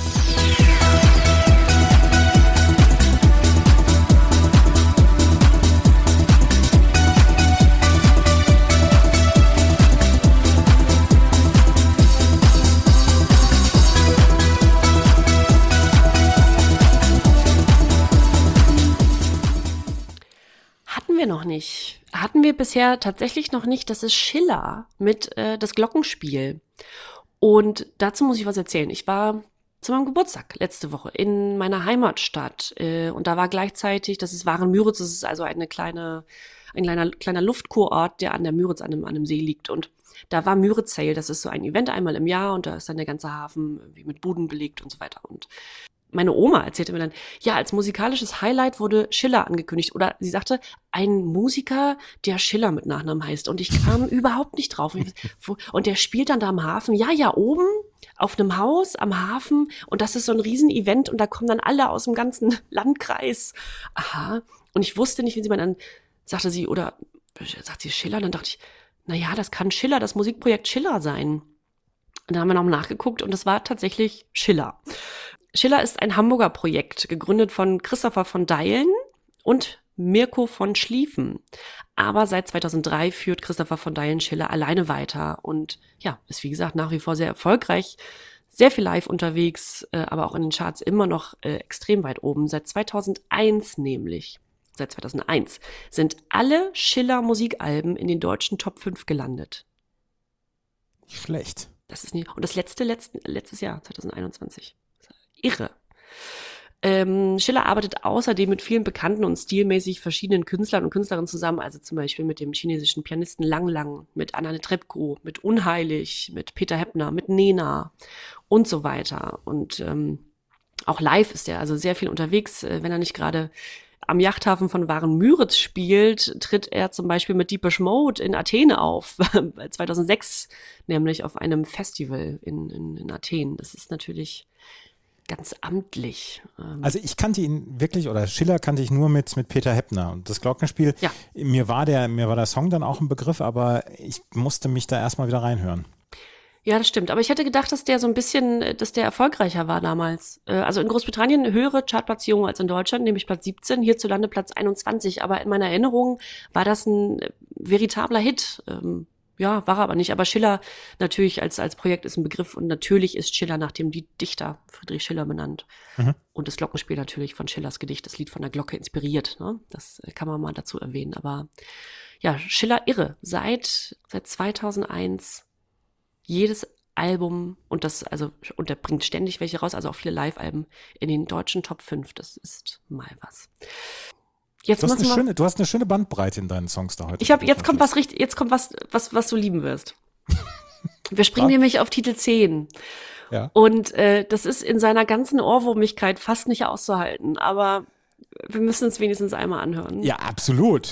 Hatten wir noch nicht. Hatten wir bisher tatsächlich noch nicht. Das ist Schiller mit äh, das Glockenspiel. Und dazu muss ich was erzählen. Ich war zu meinem Geburtstag letzte Woche in meiner Heimatstadt. Äh, und da war gleichzeitig, das ist Waren-Müritz, das ist also eine kleine, ein kleiner, kleiner Luftkurort, der an der Müritz, an einem, an einem See liegt. Und da war Müritz Sail, das ist so ein Event einmal im Jahr und da ist dann der ganze Hafen irgendwie mit Buden belegt und so weiter. Und meine Oma erzählte mir dann, ja, als musikalisches Highlight wurde Schiller angekündigt. Oder sie sagte, ein Musiker, der Schiller mit Nachnamen heißt. Und ich kam überhaupt nicht drauf. Und der spielt dann da am Hafen. Ja, ja, oben auf einem Haus am Hafen. Und das ist so ein Riesenevent. Und da kommen dann alle aus dem ganzen Landkreis. Aha. Und ich wusste nicht, wie sie mir dann, sagte sie, oder sagt sie Schiller? Dann dachte ich, na ja, das kann Schiller, das Musikprojekt Schiller sein. Und dann haben wir noch mal nachgeguckt und es war tatsächlich Schiller. Schiller ist ein Hamburger Projekt, gegründet von Christopher von Deilen und Mirko von Schlieffen. Aber seit zweitausenddrei führt Christopher von Deilen Schiller alleine weiter und ja, ist wie gesagt nach wie vor sehr erfolgreich, sehr viel live unterwegs, äh, aber auch in den Charts immer noch äh, extrem weit oben. Seit zweitausendeins nämlich, seit zweitausendeins sind alle Schiller Musikalben in den deutschen Top fünf gelandet. Schlecht. Das ist nie, und das letzte, letzten, letztes Jahr, zweitausendeinundzwanzig. Irre. Ähm, Schiller arbeitet außerdem mit vielen bekannten und stilmäßig verschiedenen Künstlern und Künstlerinnen zusammen, also zum Beispiel mit dem chinesischen Pianisten Lang Lang, mit Anna Netrebko, mit Unheilig, mit Peter Heppner, mit Nena und so weiter. Und ähm, auch live ist er also sehr viel unterwegs, äh, wenn er nicht gerade am Yachthafen von Waren-Müritz spielt, tritt er zum Beispiel mit Depeche Mode in Athen auf, zweitausendsechs nämlich auf einem Festival in, in, in Athen. Das ist natürlich ganz amtlich. Ähm, Also ich kannte ihn wirklich, oder Schiller kannte ich nur mit, mit Peter Heppner und das Glockenspiel. Ja. Mir war der, mir war der Song dann auch ein Begriff, aber ich musste mich da erstmal wieder reinhören. Ja, das stimmt. Aber ich hätte gedacht, dass der so ein bisschen, äh, dass der erfolgreicher war damals. Äh, Also in Großbritannien höhere Chartplatzierung als in Deutschland, nämlich Platz siebzehn, hierzulande Platz einundzwanzig. Aber in meiner Erinnerung war das ein äh, veritabler Hit. Ähm, Ja, war er aber nicht. Aber Schiller natürlich als, als Projekt ist ein Begriff und natürlich ist Schiller nach dem Dichter Friedrich Schiller benannt. Mhm. Und das Glockenspiel natürlich von Schillers Gedicht, das Lied von der Glocke inspiriert. Ne? Das äh, kann man mal dazu erwähnen. Aber ja, Schiller irre. Seit, seit zweitausendeins jedes Album und das, also, und der bringt ständig welche raus, also auch viele Live-Alben in den deutschen Top fünf. Das ist mal was. Jetzt Du hast, müssen eine wir, schöne, du hast eine schöne Bandbreite in deinen Songs da heute. ich habe, jetzt kommt was richtig, jetzt kommt was, was, was du lieben wirst. Wir springen Ja. nämlich auf Titel zehn. Ja. Und äh, das ist in seiner ganzen Ohrwurmigkeit fast nicht auszuhalten, aber wir müssen es wenigstens einmal anhören. Ja, absolut.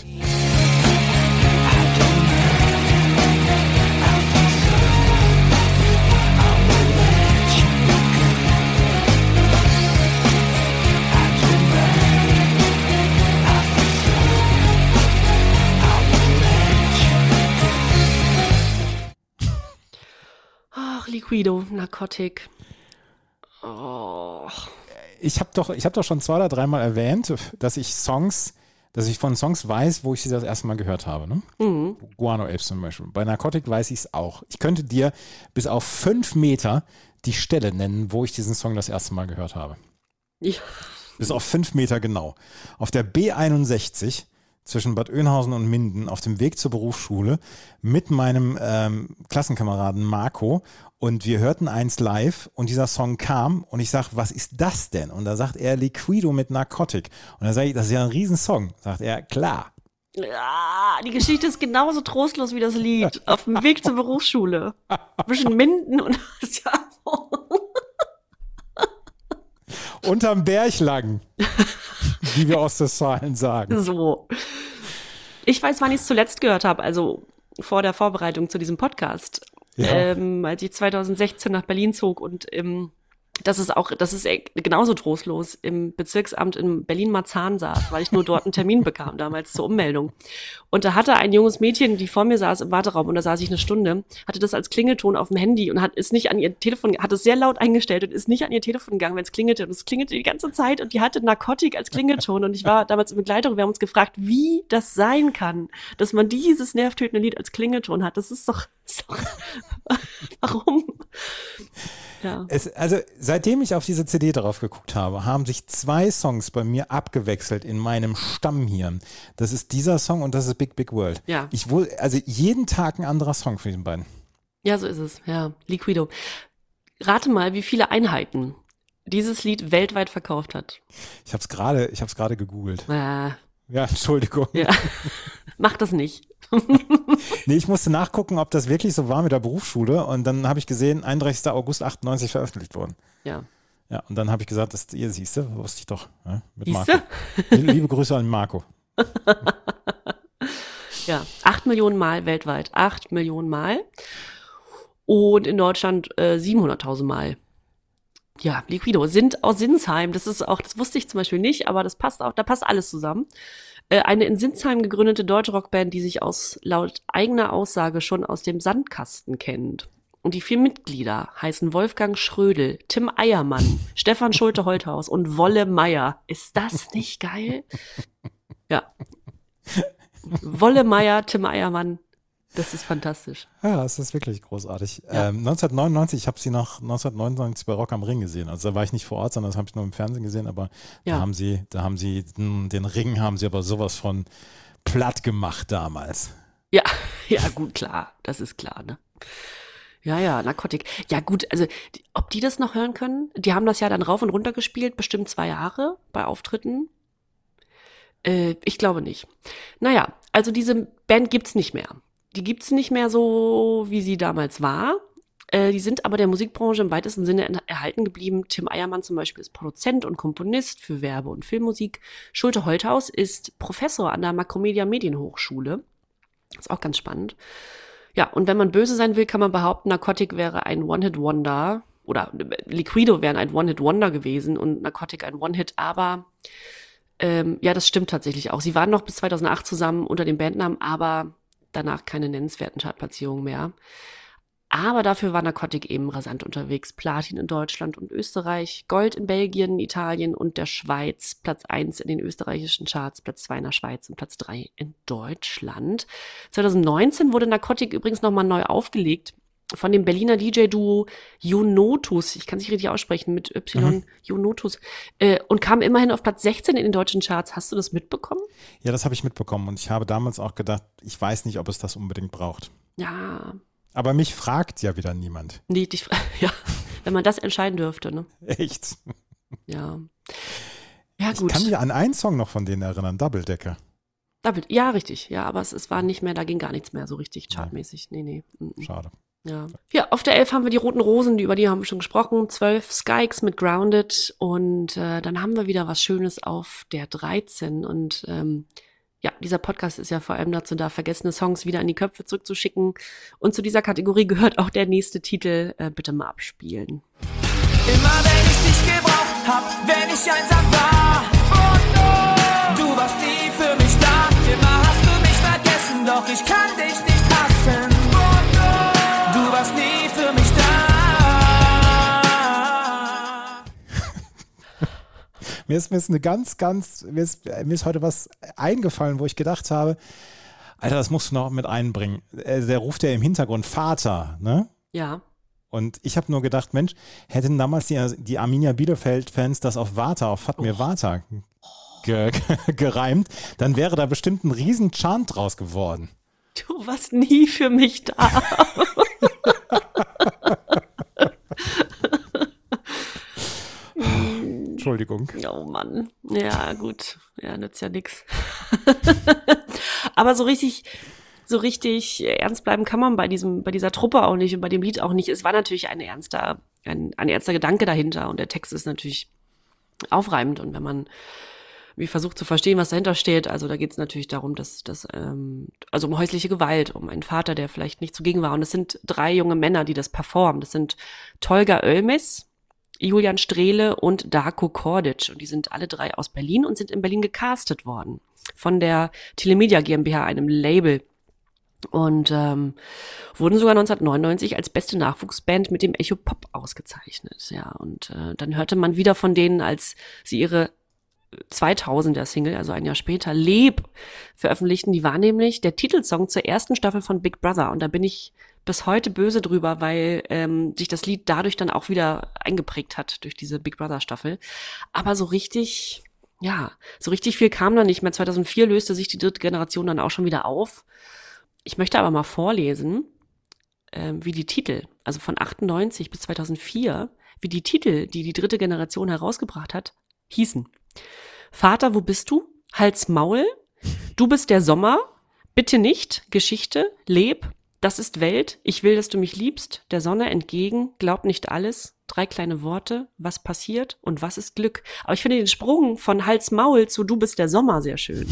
Ach, Liquido, Narcotic. Oh. Ich habe doch, ich habe doch schon zwei oder dreimal erwähnt, dass ich Songs, dass ich von Songs weiß, wo ich sie das erste Mal gehört habe. Ne? Mhm. Guano Apes zum Beispiel. Bei Narcotic weiß ich es auch. Ich könnte dir bis auf fünf Meter die Stelle nennen, wo ich diesen Song das erste Mal gehört habe. Ja. Bis auf fünf Meter genau. Auf der B einundsechzig zwischen Bad Oeynhausen und Minden auf dem Weg zur Berufsschule mit meinem ähm, Klassenkameraden Marco und wir hörten eins live und dieser Song kam und ich sag, was ist das denn? Und da sagt er Liquido mit Narcotic. Und da sage ich, das ist ja ein Riesensong. Sagt er, klar. Ja, die Geschichte ist genauso trostlos wie das Lied. Auf dem Weg zur Berufsschule. Zwischen Minden und ja. Unterm Berg lang, wie wir Ostwestfalen sagen. So. Ich weiß, wann ich es zuletzt gehört habe, also vor der Vorbereitung zu diesem Podcast. Ja. Ähm, als ich zweitausendsechzehn nach Berlin zog und im das ist auch, das ist e- genauso trostlos, im Bezirksamt in Berlin-Marzahn saß, weil ich nur dort einen Termin bekam, damals zur Ummeldung. Und da hatte ein junges Mädchen, die vor mir saß im Warteraum, und da saß ich eine Stunde, hatte das als Klingelton auf dem Handy und hat ist nicht an ihr Telefon, hat es sehr laut eingestellt und ist nicht an ihr Telefon gegangen, wenn es klingelte. Und es klingelte die ganze Zeit und die hatte Narcotic als Klingelton. Und ich war damals in Begleitung, wir haben uns gefragt, wie das sein kann, dass man dieses nervtötende Lied als Klingelton hat. Das ist doch, ist doch warum? Ja. Es, also seitdem ich auf diese C D drauf geguckt habe, haben sich zwei Songs bei mir abgewechselt in meinem Stammhirn. Das ist dieser Song und das ist Big Big World. Ja. Ich wohl, also jeden Tag ein anderer Song von diesen beiden. Ja, so ist es. Ja, Liquido. Rate mal, wie viele Einheiten dieses Lied weltweit verkauft hat. Ich habe es gerade, ich habe es gerade gegoogelt. Äh, Ja, Entschuldigung. ja. Mach das nicht. Nee, ich musste nachgucken, ob das wirklich so war mit der Berufsschule und dann habe ich gesehen, einunddreißigster August achtundneunzig veröffentlicht worden. Ja. Ja, und dann habe ich gesagt, das, ihr siehst du, wusste ich doch. Ja, mit Siehste? Marco. Liebe Grüße an Marco. Ja, acht Millionen Mal weltweit. Acht Millionen Mal. Und in Deutschland äh, siebenhunderttausend Mal. Ja, Liquido sind aus Sinsheim. Das ist auch, das wusste ich zum Beispiel nicht, aber das passt auch, da passt alles zusammen. Äh, eine in Sinsheim gegründete deutsche Rockband, die sich aus laut eigener Aussage schon aus dem Sandkasten kennt. Und die vier Mitglieder heißen Wolfgang Schrödel, Tim Eiermann, Stefan Schulte-Holthaus und Wolle Meier. Ist das nicht geil? Ja. Wolle Meier, Tim Eiermann. Das ist fantastisch. Ja, es ist wirklich großartig. Ja. Ähm, neunzehnhundertneunundneunzig, ich habe sie noch neunzehnhundertneunundneunzig bei Rock am Ring gesehen. Also da war ich nicht vor Ort, sondern das habe ich nur im Fernsehen gesehen. Aber Ja. da haben sie, da haben sie den, den Ring haben sie aber sowas von platt gemacht damals. Ja, ja, gut, klar. Das ist klar, ne? Ja, ja, Narcotic. Ja, gut, also, die, ob die das noch hören können? Die haben das ja dann rauf und runter gespielt, bestimmt zwei Jahre bei Auftritten. Äh, ich glaube nicht. Naja, also diese Band gibt's nicht mehr. Die gibt's nicht mehr so, wie sie damals war. Äh, die sind aber der Musikbranche im weitesten Sinne en- erhalten geblieben. Tim Eiermann zum Beispiel ist Produzent und Komponist für Werbe- und Filmmusik. Schulte-Holthaus ist Professor an der Makromedia Medienhochschule. Ist auch ganz spannend. Ja, und wenn man böse sein will, kann man behaupten, Narcotic wäre ein One-Hit-Wonder. oder Liquido wären ein One-Hit-Wonder gewesen und Narcotic ein One-Hit, aber ähm, ja, das stimmt tatsächlich auch. Sie waren noch bis zweitausendacht zusammen unter dem Bandnamen, aber danach keine nennenswerten Chartplatzierungen mehr. Aber dafür war Narcotic eben rasant unterwegs. Platin in Deutschland und Österreich, Gold in Belgien, Italien und der Schweiz, Platz eins in den österreichischen Charts, Platz zwei in der Schweiz und Platz drei in Deutschland. zweitausendneunzehn wurde Narcotic übrigens nochmal neu aufgelegt von dem Berliner D J-Duo Jonotus, ich kann es nicht richtig aussprechen, mit Y, mhm. Jonotus, äh, und kam immerhin auf Platz sechzehn in den deutschen Charts. Hast du das mitbekommen? Ja, das habe ich mitbekommen und ich habe damals auch gedacht, ich weiß nicht, ob es das unbedingt braucht. Ja. Aber mich fragt ja wieder niemand. Nee, dich, ja, wenn man das entscheiden dürfte, ne? Echt? Ja. Ja, gut. Ich kann mich an einen Song noch von denen erinnern, Double Decker. Double, ja, richtig. Ja, aber es, es war nicht mehr, da ging gar nichts mehr so richtig chartmäßig. Nee, nee. Mhm. Schade. Ja. ja, auf der elf haben wir die Roten Rosen, über die haben wir schon gesprochen. zwölf Skykes mit Grounded und äh, dann haben wir wieder was Schönes auf der dreizehn und ähm, ja, dieser Podcast ist ja vor allem dazu da, vergessene Songs wieder in die Köpfe zurückzuschicken und zu dieser Kategorie gehört auch der nächste Titel, äh, bitte mal abspielen. Immer wenn ich dich gebraucht hab, wenn ich einsam war, oh no, du warst nie für mich da, immer hast du mich vergessen, doch ich kann dich nicht hassen. Du warst nie für mich da. Mir ist, mir ist eine ganz, ganz, mir ist, mir ist heute was eingefallen, wo ich gedacht habe, Alter, das musst du noch mit einbringen. Der ruft ja im Hintergrund Vater, ne? Ja. Und ich habe nur gedacht, Mensch, hätten damals die, die Arminia Bielefeld-Fans das auf Vater, auf Fatmir oh. Vater ge, ge, gereimt, dann wäre da bestimmt ein riesen Chant draus geworden. Du warst nie für mich da. Entschuldigung. Oh Mann. Ja, gut. Ja, nützt ja nix. Aber so richtig, so richtig ernst bleiben kann man bei diesem, bei dieser Truppe auch nicht und bei dem Lied auch nicht. Es war natürlich ein ernster, ein, ein ernster Gedanke dahinter und der Text ist natürlich aufreibend und wenn man wie versucht zu verstehen, was dahinter steht. Also da geht es natürlich darum, dass, dass ähm, also um häusliche Gewalt, um einen Vater, der vielleicht nicht zugegen war. Und es sind drei junge Männer, die das performen. Das sind Tolga Ölmes, Julian Strehle und Darko Kordic. Und die sind alle drei aus Berlin und sind in Berlin gecastet worden von der Telemedia GmbH, einem Label. Und ähm, wurden sogar neunzehnhundertneunundneunzig als beste Nachwuchsband mit dem Echo Pop ausgezeichnet. Ja, und äh, dann hörte man wieder von denen, als sie ihre zweitausender Single, also ein Jahr später, Leb veröffentlichten. Die war nämlich der Titelsong zur ersten Staffel von Big Brother. Und da bin ich bis heute böse drüber, weil ähm, sich das Lied dadurch dann auch wieder eingeprägt hat durch diese Big Brother Staffel. Aber so richtig, ja, so richtig viel kam dann nicht mehr. zweitausendvier löste sich die dritte Generation dann auch schon wieder auf. Ich möchte aber mal vorlesen, äh, wie die Titel, also von achtundneunzig bis zweitausendvier, wie die Titel, die die dritte Generation herausgebracht hat, hießen. Vater, wo bist du? Hals, Maul. Du bist der Sommer. Bitte nicht. Geschichte. Leb. Das ist Welt. Ich will, dass du mich liebst. Der Sonne entgegen. Glaub nicht alles. Drei kleine Worte. Was passiert und was ist Glück? Aber ich finde den Sprung von Hals, Maul zu Du bist der Sommer sehr schön.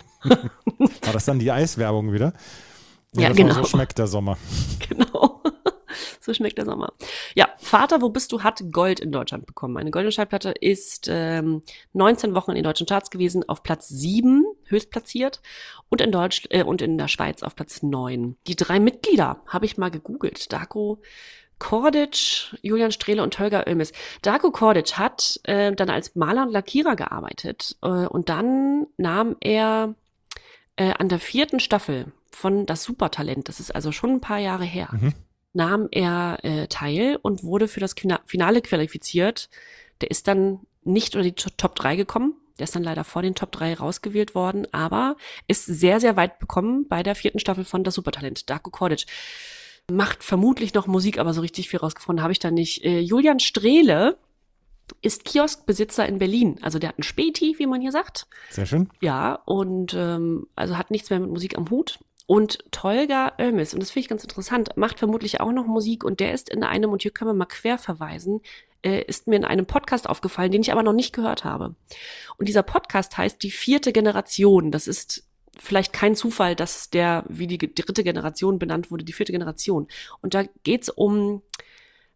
War das dann die Eiswerbung wieder? Ja, ja genau. So schmeckt der Sommer. Genau. So schmeckt der Sommer. Ja, Vater, wo bist du, hat Gold in Deutschland bekommen. Eine goldene Schallplatte ist ähm, neunzehn Wochen in den deutschen Charts gewesen, auf Platz sieben höchstplatziert und in Deutsch äh, und in der Schweiz auf Platz neun. Die drei Mitglieder habe ich mal gegoogelt. Darko Kordic, Julian Strehle und Tolga Ölmes. Darko Kordic hat äh, dann als Maler und Lackierer gearbeitet äh, und dann nahm er äh, an der vierten Staffel von Das Supertalent, das ist also schon ein paar Jahre her, mhm. nahm er äh, teil und wurde für das Finale qualifiziert. Der ist dann nicht unter die Top drei gekommen. Der ist dann leider vor den Top drei rausgewählt worden, aber ist sehr, sehr weit bekommen bei der vierten Staffel von Das Supertalent. Darko Kordic macht vermutlich noch Musik, aber so richtig viel rausgefunden habe ich da nicht. Äh, Julian Strehle ist Kioskbesitzer in Berlin. Also der hat einen Späti, wie man hier sagt. Sehr schön. Ja, und ähm, also hat nichts mehr mit Musik am Hut. Und Tolga Ölmes, und das finde ich ganz interessant, macht vermutlich auch noch Musik und der ist in einem, und hier können wir mal quer verweisen, äh, ist mir in einem Podcast aufgefallen, den ich aber noch nicht gehört habe. Und dieser Podcast heißt Die vierte Generation. Das ist vielleicht kein Zufall, dass der, wie die dritte Generation benannt wurde, die vierte Generation. Und da geht's um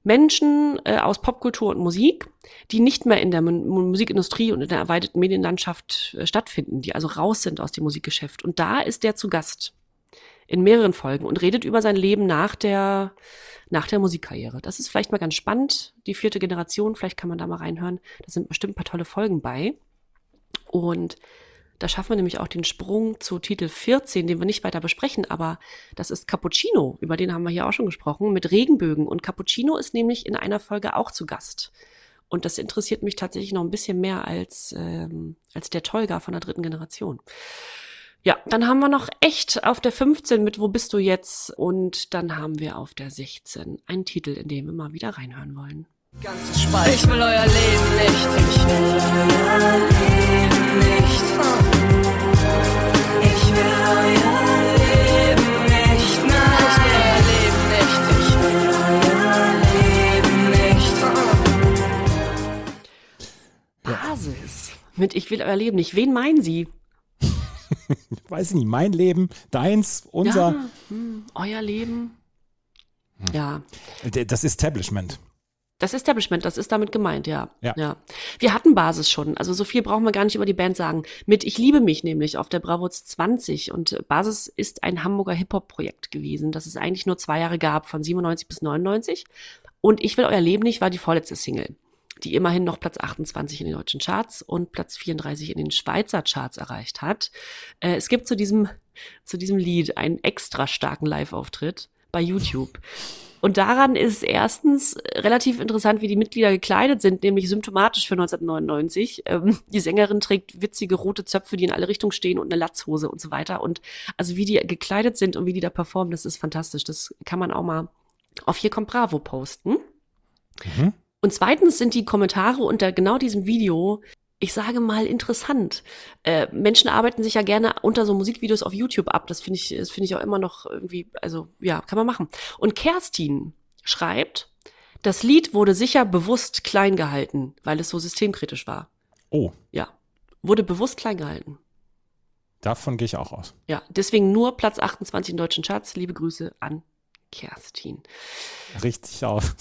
Menschen äh, aus Popkultur und Musik, die nicht mehr in der Mu- Musikindustrie und in der erweiterten Medienlandschaft äh, stattfinden, die also raus sind aus dem Musikgeschäft. Und da ist der zu Gast in mehreren Folgen und redet über sein Leben nach der, nach der Musikkarriere. Das ist vielleicht mal ganz spannend, die vierte Generation, vielleicht kann man da mal reinhören. Da sind bestimmt ein paar tolle Folgen bei. Und da schaffen wir nämlich auch den Sprung zu Titel vierzehn, den wir nicht weiter besprechen, aber das ist Cappuccino, über den haben wir hier auch schon gesprochen, mit Regenbögen. Und Cappuccino ist nämlich in einer Folge auch zu Gast. Und das interessiert mich tatsächlich noch ein bisschen mehr als, ähm, als der Tolga von der dritten Generation. Ja, dann haben wir noch echt auf der fünfzehn mit Wo bist du jetzt? Und dann haben wir auf der sechzehn einen Titel, in den wir mal wieder reinhören wollen. Ganzes Spalt. Ich will euer Leben nicht. Ich will euer Leben nicht. Ich will euer Leben nicht. Nein, ich will euer Leben nicht. Ich will euer Leben nicht. Basis mit Ich will euer Leben nicht. Wen meinen Sie? Weiß ich nicht, mein Leben, deins, unser. Ja, hm, euer Leben. Hm. Ja. Das Establishment. Das Establishment, das ist damit gemeint, ja. Ja. ja. Wir hatten Basis schon, also so viel brauchen wir gar nicht über die Band sagen. Mit Ich liebe mich nämlich auf der Bravo zwanzig und Basis ist ein Hamburger Hip-Hop-Projekt gewesen, das es eigentlich nur zwei Jahre gab, von siebenundneunzig bis neunundneunzig. Und Ich will euer Leben nicht war die vorletzte Single, die immerhin noch Platz achtundzwanzig in den deutschen Charts und Platz vierunddreißig in den Schweizer Charts erreicht hat. Äh, es gibt zu diesem, zu diesem Lied einen extra starken Live-Auftritt bei YouTube. Und daran ist erstens relativ interessant, wie die Mitglieder gekleidet sind, nämlich symptomatisch für neunzehnhundertneunundneunzig. Ähm, die Sängerin trägt witzige rote Zöpfe, die in alle Richtungen stehen und eine Latzhose und so weiter. Und also wie die gekleidet sind und wie die da performen, das ist fantastisch. Das kann man auch mal auf Hier kommt Bravo posten. Mhm. Und zweitens sind die Kommentare unter genau diesem Video, ich sage mal, interessant. Äh, Menschen arbeiten sich ja gerne unter so Musikvideos auf YouTube ab. Das finde ich, das finde ich auch immer noch irgendwie, also ja, kann man machen. Und Kerstin schreibt, das Lied wurde sicher bewusst klein gehalten, weil es so systemkritisch war. Oh. Ja, wurde bewusst klein gehalten. Davon gehe ich auch aus. Ja, deswegen nur Platz achtundzwanzig in deutschen Charts. Liebe Grüße an Kerstin. Richtig aus.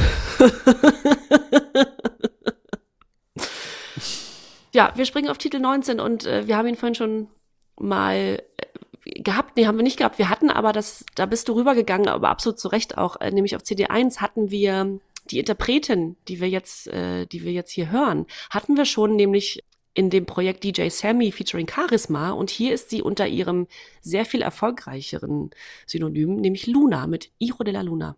Ja, wir springen auf Titel neunzehn und äh, wir haben ihn vorhin schon mal äh, gehabt. Nee, haben wir nicht gehabt. Wir hatten aber das, da bist du rübergegangen, aber absolut zu Recht auch, äh, nämlich auf C D eins hatten wir die Interpretin, die wir jetzt, äh, die wir jetzt hier hören, hatten wir schon nämlich in dem Projekt D J Sammy featuring Charisma und hier ist sie unter ihrem sehr viel erfolgreicheren Synonym, nämlich Luna mit Hijo de la Luna.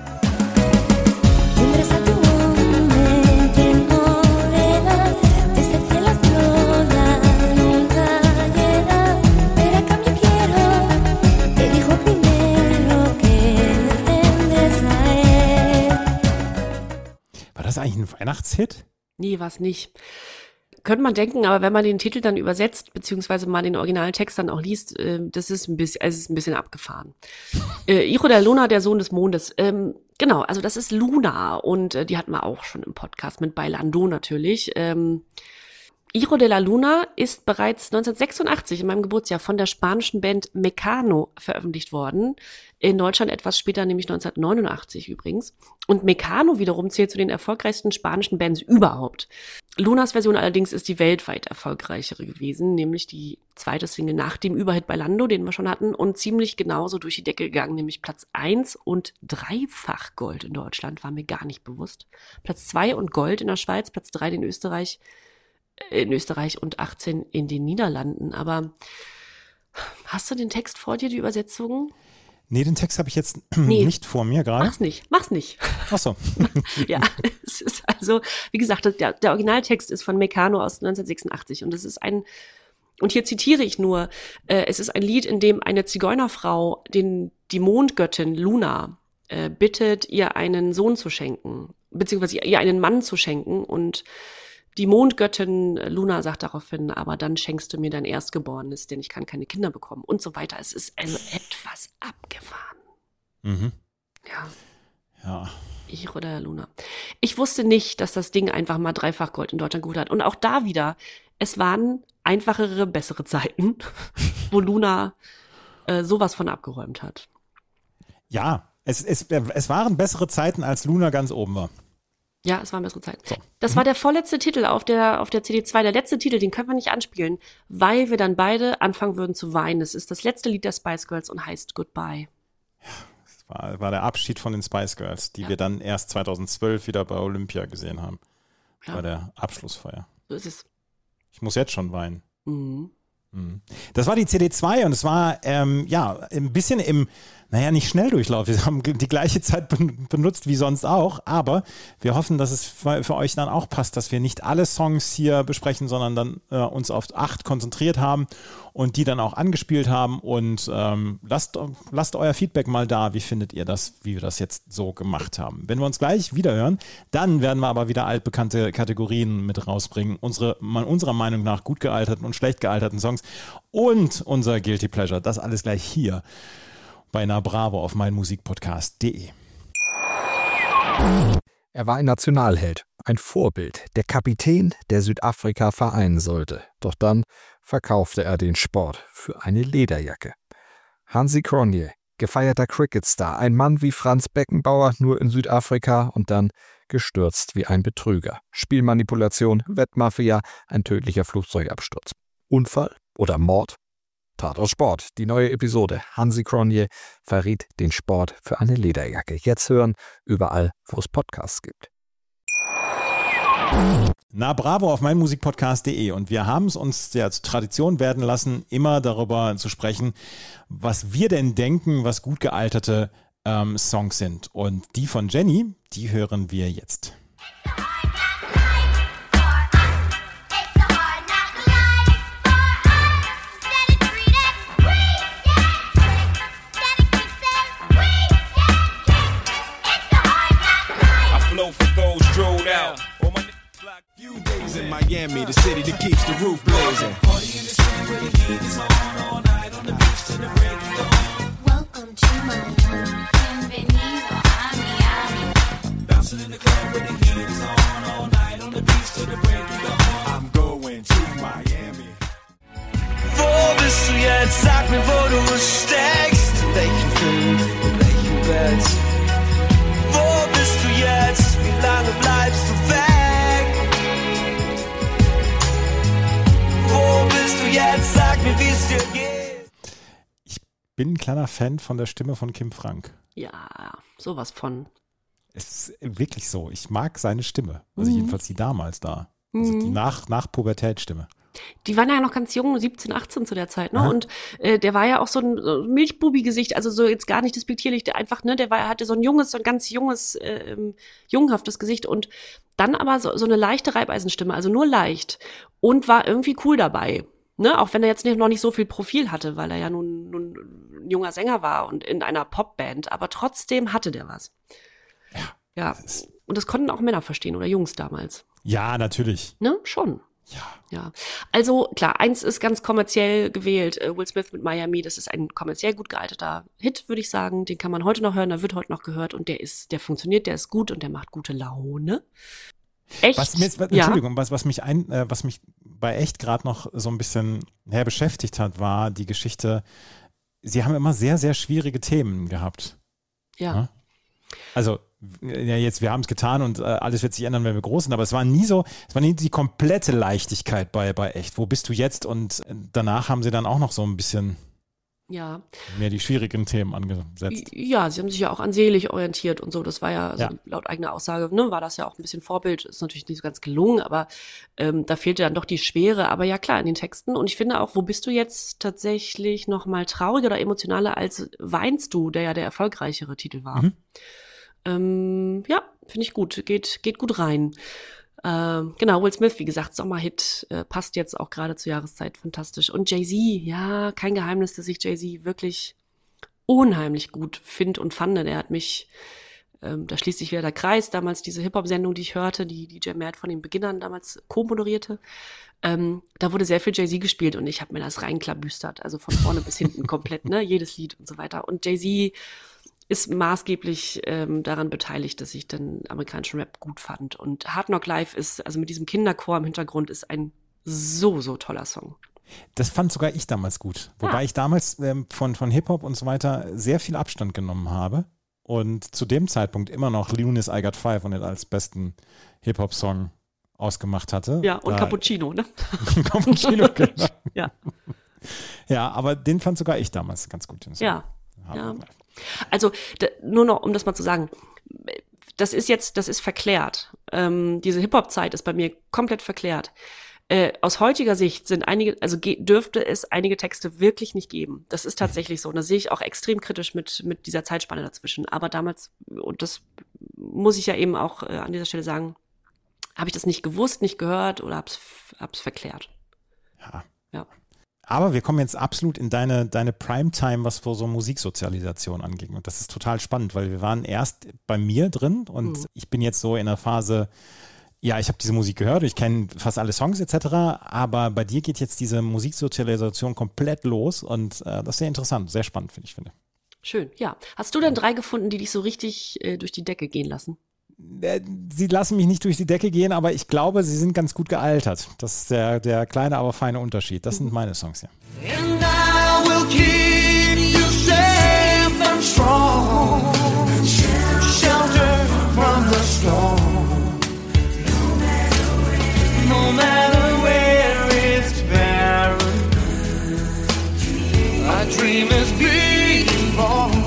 War das eigentlich ein Weihnachtshit? Nee, war's nicht. Könnte man denken, aber wenn man den Titel dann übersetzt, beziehungsweise mal den originalen Text dann auch liest, äh, das ist ein bisschen, es ist ein bisschen abgefahren. äh, Hijo de la Luna, der Sohn des Mondes. Ähm, genau, also das ist Luna und äh, die hatten wir auch schon im Podcast mit Bailando natürlich. Ähm, Hijo de la Luna ist bereits neunzehnhundertsechsundachtzig, in meinem Geburtsjahr, von der spanischen Band Mecano veröffentlicht worden. In Deutschland etwas später, nämlich neunzehnhundertneunundachtzig übrigens. Und Mecano wiederum zählt zu den erfolgreichsten spanischen Bands überhaupt. Lunas Version allerdings ist die weltweit erfolgreichere gewesen, nämlich die zweite Single nach dem Überhit Bailando, den wir schon hatten, und ziemlich genauso durch die Decke gegangen, nämlich Platz eins und dreifach Gold in Deutschland, war mir gar nicht bewusst. Platz zwei und Gold in der Schweiz, Platz drei in Österreich, in Österreich und achtzehn in den Niederlanden. Aber hast du den Text vor dir, die Übersetzung? Nee, den Text habe ich jetzt Nee. nicht vor mir gerade. Mach's nicht, mach's nicht. Ach so. Ja, es ist also, wie gesagt, der, der Originaltext ist von Mecano aus neunzehnhundertsechsundachtzig und es ist ein, und hier zitiere ich nur, äh, es ist ein Lied, in dem eine Zigeunerfrau den, die Mondgöttin Luna äh, bittet, ihr einen Sohn zu schenken, beziehungsweise ihr einen Mann zu schenken und die Mondgöttin Luna sagt daraufhin, aber dann schenkst du mir dein Erstgeborenes, denn ich kann keine Kinder bekommen und so weiter. Es ist also etwas abgefahren. Mhm. Ja. Ja. Ich oder Luna. Ich wusste nicht, dass das Ding einfach mal dreifach Gold in Deutschland gut hat. Und auch da wieder, es waren einfachere, bessere Zeiten, wo Luna äh, sowas von abgeräumt hat. Ja, Es, es, es waren bessere Zeiten, als Luna ganz oben war. Ja, es waren bessere Zeiten. So. Das war der vorletzte Titel auf der, auf der C D zwei. Der letzte Titel, den können wir nicht anspielen, weil wir dann beide anfangen würden zu weinen. Es ist das letzte Lied der Spice Girls und heißt Goodbye. Das war, war der Abschied von den Spice Girls, die Ja. wir dann erst zweitausendzwölf wieder bei Olympia gesehen haben. Ja. Bei der Abschlussfeier. So ist es. Ich muss jetzt schon weinen. Mhm. Mhm. Das war die C D zwei und es war ähm, ja ein bisschen im, naja, nicht Schnelldurchlauf. Wir haben die gleiche Zeit ben- benutzt wie sonst auch, aber wir hoffen, dass es für, für euch dann auch passt, dass wir nicht alle Songs hier besprechen, sondern dann äh, uns auf acht konzentriert haben und die dann auch angespielt haben. Und ähm, lasst, lasst euer Feedback mal da. Wie findet ihr das, wie wir das jetzt so gemacht haben? Wenn wir uns gleich wiederhören, dann werden wir aber wieder altbekannte Kategorien mit rausbringen. Unsere, unserer Meinung nach gut gealterten und schlecht gealterten Songs und unser Guilty Pleasure. Das alles gleich hier bei Na Bravo auf meinmusikpodcast punkt de. Er war ein Nationalheld, ein Vorbild, der Kapitän, der Südafrika vereinen sollte. Doch dann verkaufte er den Sport für eine Lederjacke. Hansi Cronje, gefeierter Cricketstar, ein Mann wie Franz Beckenbauer, nur in Südafrika und dann gestürzt wie ein Betrüger. Spielmanipulation, Wettmafia, ein tödlicher Flugzeugabsturz. Unfall oder Mord? Tatort Sport, die neue Episode. Hansi Cronje verriet den Sport für eine Lederjacke. Jetzt hören, überall, wo es Podcasts gibt. Na Bravo auf meinmusikpodcast punkt de und wir haben es uns ja zur Tradition werden lassen, immer darüber zu sprechen, was wir denn denken, was gut gealterte ähm, Songs sind. Und die von Jenny, die hören wir jetzt. In Miami, the city that keeps the roof blazing. Party in the city where the heat is on all night on the beach till the break of dawn. Welcome to Miami. Bienvenido a Miami. Bouncing in the club where the heat is on all night on the beach till the break of dawn. I'm going to Miami. Wo bist du jetzt? Sag mir, wo du steckst. In welchem Film, in welchem Bett? Wo bist du jetzt? Wie lange bleibst du weg? Wo bist du jetzt? Sag mir, wie es dir geht. Ich bin ein kleiner Fan von der Stimme von Kim Frank. Ja, sowas von. Es ist wirklich so. Ich mag seine Stimme. Also Mhm. jedenfalls die damals da. Also die Mhm. nach, nach Pubertätstimme. Die waren ja noch ganz jung, siebzehn, achtzehn zu der Zeit, ne? Aha. Und äh, der war ja auch so ein, so ein Milchbubi-Gesicht, also so jetzt gar nicht despektierlich, der einfach, ne, der war, hatte so ein junges, so ein ganz junges, äh, ähm, junghaftes Gesicht und dann aber so, so eine leichte Reibeisenstimme, also nur leicht und war irgendwie cool dabei. Ne, auch wenn er jetzt nicht, noch nicht so viel Profil hatte, weil er ja nun, nun ein junger Sänger war und in einer Popband, aber trotzdem hatte der was. Ja. Ja. Und das konnten auch Männer verstehen oder Jungs damals. Ja, natürlich. Ne, schon. Ja. Ja. Also klar, eins ist ganz kommerziell gewählt, äh, Will Smith mit Miami, das ist ein kommerziell gut gealterter Hit, würde ich sagen. Den kann man heute noch hören, der wird heute noch gehört und der ist, der funktioniert, der ist gut und der macht gute Laune. Echt? Was mir jetzt, Ja. Entschuldigung, was, was mich ein, äh, was mich bei echt gerade noch so ein bisschen ja, beschäftigt hat, war die Geschichte, sie haben immer sehr, sehr schwierige Themen gehabt. Ja. Ja? Also, ja, jetzt, wir haben es getan und äh, alles wird sich ändern, wenn wir groß sind, aber es war nie so, es war nie die komplette Leichtigkeit bei, bei echt. Wo bist du jetzt? Und danach haben sie dann auch noch so ein bisschen Ja. mehr die schwierigen Themen angesetzt. Ja, sie haben sich ja auch an selig orientiert und so. Das war ja, also Ja. laut eigener Aussage, ne, war das ja auch ein bisschen Vorbild. Ist natürlich nicht so ganz gelungen, aber ähm, da fehlte dann doch die Schwere. Aber ja, klar, in den Texten. Und ich finde auch, wo bist du jetzt tatsächlich noch mal trauriger oder emotionaler als Weinst du, der ja der erfolgreichere Titel war. Mhm. Ähm, ja, finde ich gut. Geht, geht gut rein. Ähm, genau, Will Smith, wie gesagt, Sommerhit, äh, passt jetzt auch gerade zur Jahreszeit, fantastisch. Und Jay-Z, ja, kein Geheimnis, dass ich Jay-Z wirklich unheimlich gut finde und fand. Der hat mich, ähm, da schließt sich wieder der Kreis, damals diese Hip-Hop-Sendung, die ich hörte, die D J Matt von den Beginnern damals co-moderierte. Ähm, da wurde sehr viel Jay-Z gespielt und ich habe mir das reinklabüstert, also von vorne bis hinten komplett, ne, jedes Lied und so weiter. Und Jay-Z ist maßgeblich ähm, daran beteiligt, dass ich den amerikanischen Rap gut fand. Und Hard Knock Life ist, also mit diesem Kinderchor im Hintergrund, ist ein so, so toller Song. Das fand sogar ich damals gut. Wobei Ja. ich damals ähm, von, von Hip-Hop und so weiter sehr viel Abstand genommen habe und zu dem Zeitpunkt immer noch Lunis I Got Five und den als besten Hip-Hop-Song ausgemacht hatte. Ja, und da, Cappuccino, ne? Cappuccino, genau. Ja. Ja, aber den fand sogar ich damals ganz gut. Den Song. Ja. ja. Also d- nur noch, um das mal zu sagen, das ist jetzt, das ist verklärt. Ähm, diese Hip-Hop-Zeit ist bei mir komplett verklärt. Äh, aus heutiger Sicht sind einige, also ge- dürfte es einige Texte wirklich nicht geben. Das ist tatsächlich so. Und das sehe ich auch extrem kritisch mit, mit dieser Zeitspanne dazwischen. Aber damals, und das muss ich ja eben auch äh, an dieser Stelle sagen, habe ich das nicht gewusst, nicht gehört oder hab's, hab's verklärt. Ja. Ja. Aber wir kommen jetzt absolut in deine, deine Primetime, was vor so Musiksozialisation angeht. Und das ist total spannend, weil wir waren erst bei mir drin und mhm. ich bin jetzt so in der Phase, ja, ich habe diese Musik gehört, ich kenne fast alle Songs et cetera, aber bei dir geht jetzt diese Musiksozialisation komplett los und äh, das ist sehr interessant, sehr spannend, finde ich. Finde. Schön, ja. Hast du denn drei gefunden, die dich so richtig äh, durch die Decke gehen lassen? Sie lassen mich nicht durch die Decke gehen, aber ich glaube, sie sind ganz gut gealtert. Das ist der, der kleine, aber feine Unterschied. Das sind meine Songs hier. And I will keep you safe and strong. Shelter from the storm. No matter where it's barren, our dream is being born.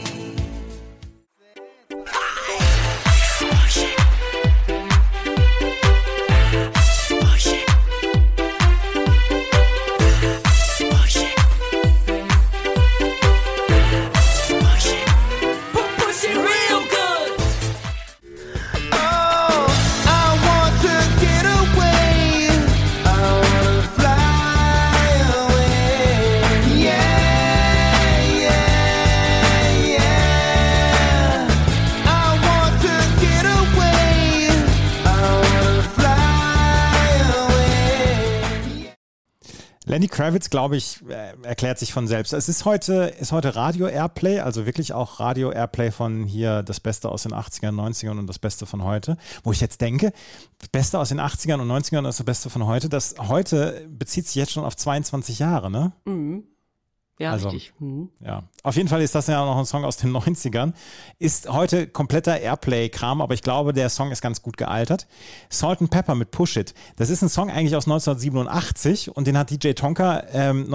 Lenny Kravitz, glaube ich, erklärt sich von selbst. Es ist heute, ist heute Radio-Airplay, also wirklich auch Radio-Airplay von hier das Beste aus den achtzigern, neunzigern und das Beste von heute. Wo ich jetzt denke, das Beste aus den achtzigern und neunzigern und das Beste von heute, das heute bezieht sich jetzt schon auf zweiundzwanzig Jahre, ne? Mhm. Ja, also, richtig. Mhm. Ja, auf jeden Fall ist das ja auch noch ein Song aus den neunzigern. Ist heute kompletter Airplay-Kram, aber ich glaube, der Song ist ganz gut gealtert. Salt and Pepper mit Push It. Das ist ein Song eigentlich aus neunzehnhundertsiebenundachtzig und den hat D J Tonka ähm,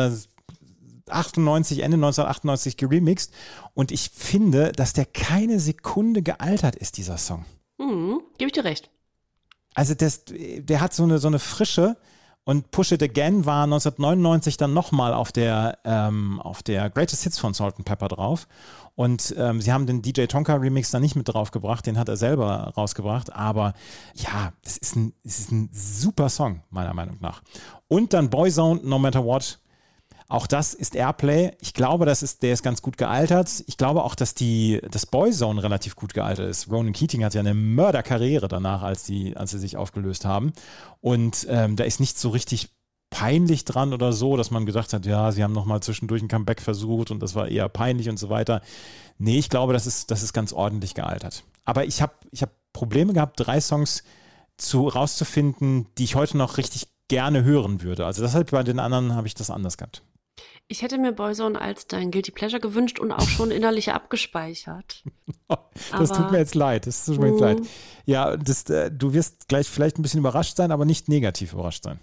neunzehnhundertachtundneunzig, Ende neunzehnhundertachtundneunzig geremixed. Und ich finde, dass der keine Sekunde gealtert ist, dieser Song. Mhm, gebe ich dir recht. Also das, der hat so eine, so eine Frische. Und Push It Again war neunzehnhundertneunundneunzig dann nochmal auf der, ähm, auf der Greatest Hits von Salt and Pepper drauf. Und ähm, sie haben den D J Tonka Remix da nicht mit draufgebracht, den hat er selber rausgebracht. Aber ja, es ist ein, es ist ein super Song, meiner Meinung nach. Und dann Boyzone, No Matter What. Auch das ist Airplay. Ich glaube, das ist, der ist ganz gut gealtert. Ich glaube auch, dass die, das Boyzone relativ gut gealtert ist. Ronan Keating hat ja eine Mörderkarriere danach, als, die, als sie sich aufgelöst haben. Und ähm, da ist nicht so richtig peinlich dran oder so, dass man gesagt hat, ja, sie haben nochmal zwischendurch ein Comeback versucht und das war eher peinlich und so weiter. Nee, ich glaube, das ist, das ist ganz ordentlich gealtert. Aber ich habe ich hab Probleme gehabt, drei Songs zu, rauszufinden, die ich heute noch richtig gerne hören würde. Also deshalb bei den anderen habe ich das anders gehabt. Ich hätte mir Boyzone als dein Guilty Pleasure gewünscht und auch schon innerlich abgespeichert. Das tut mir jetzt leid. Das tut mir jetzt leid. Ja, das, äh, du wirst gleich vielleicht ein bisschen überrascht sein, aber nicht negativ überrascht sein.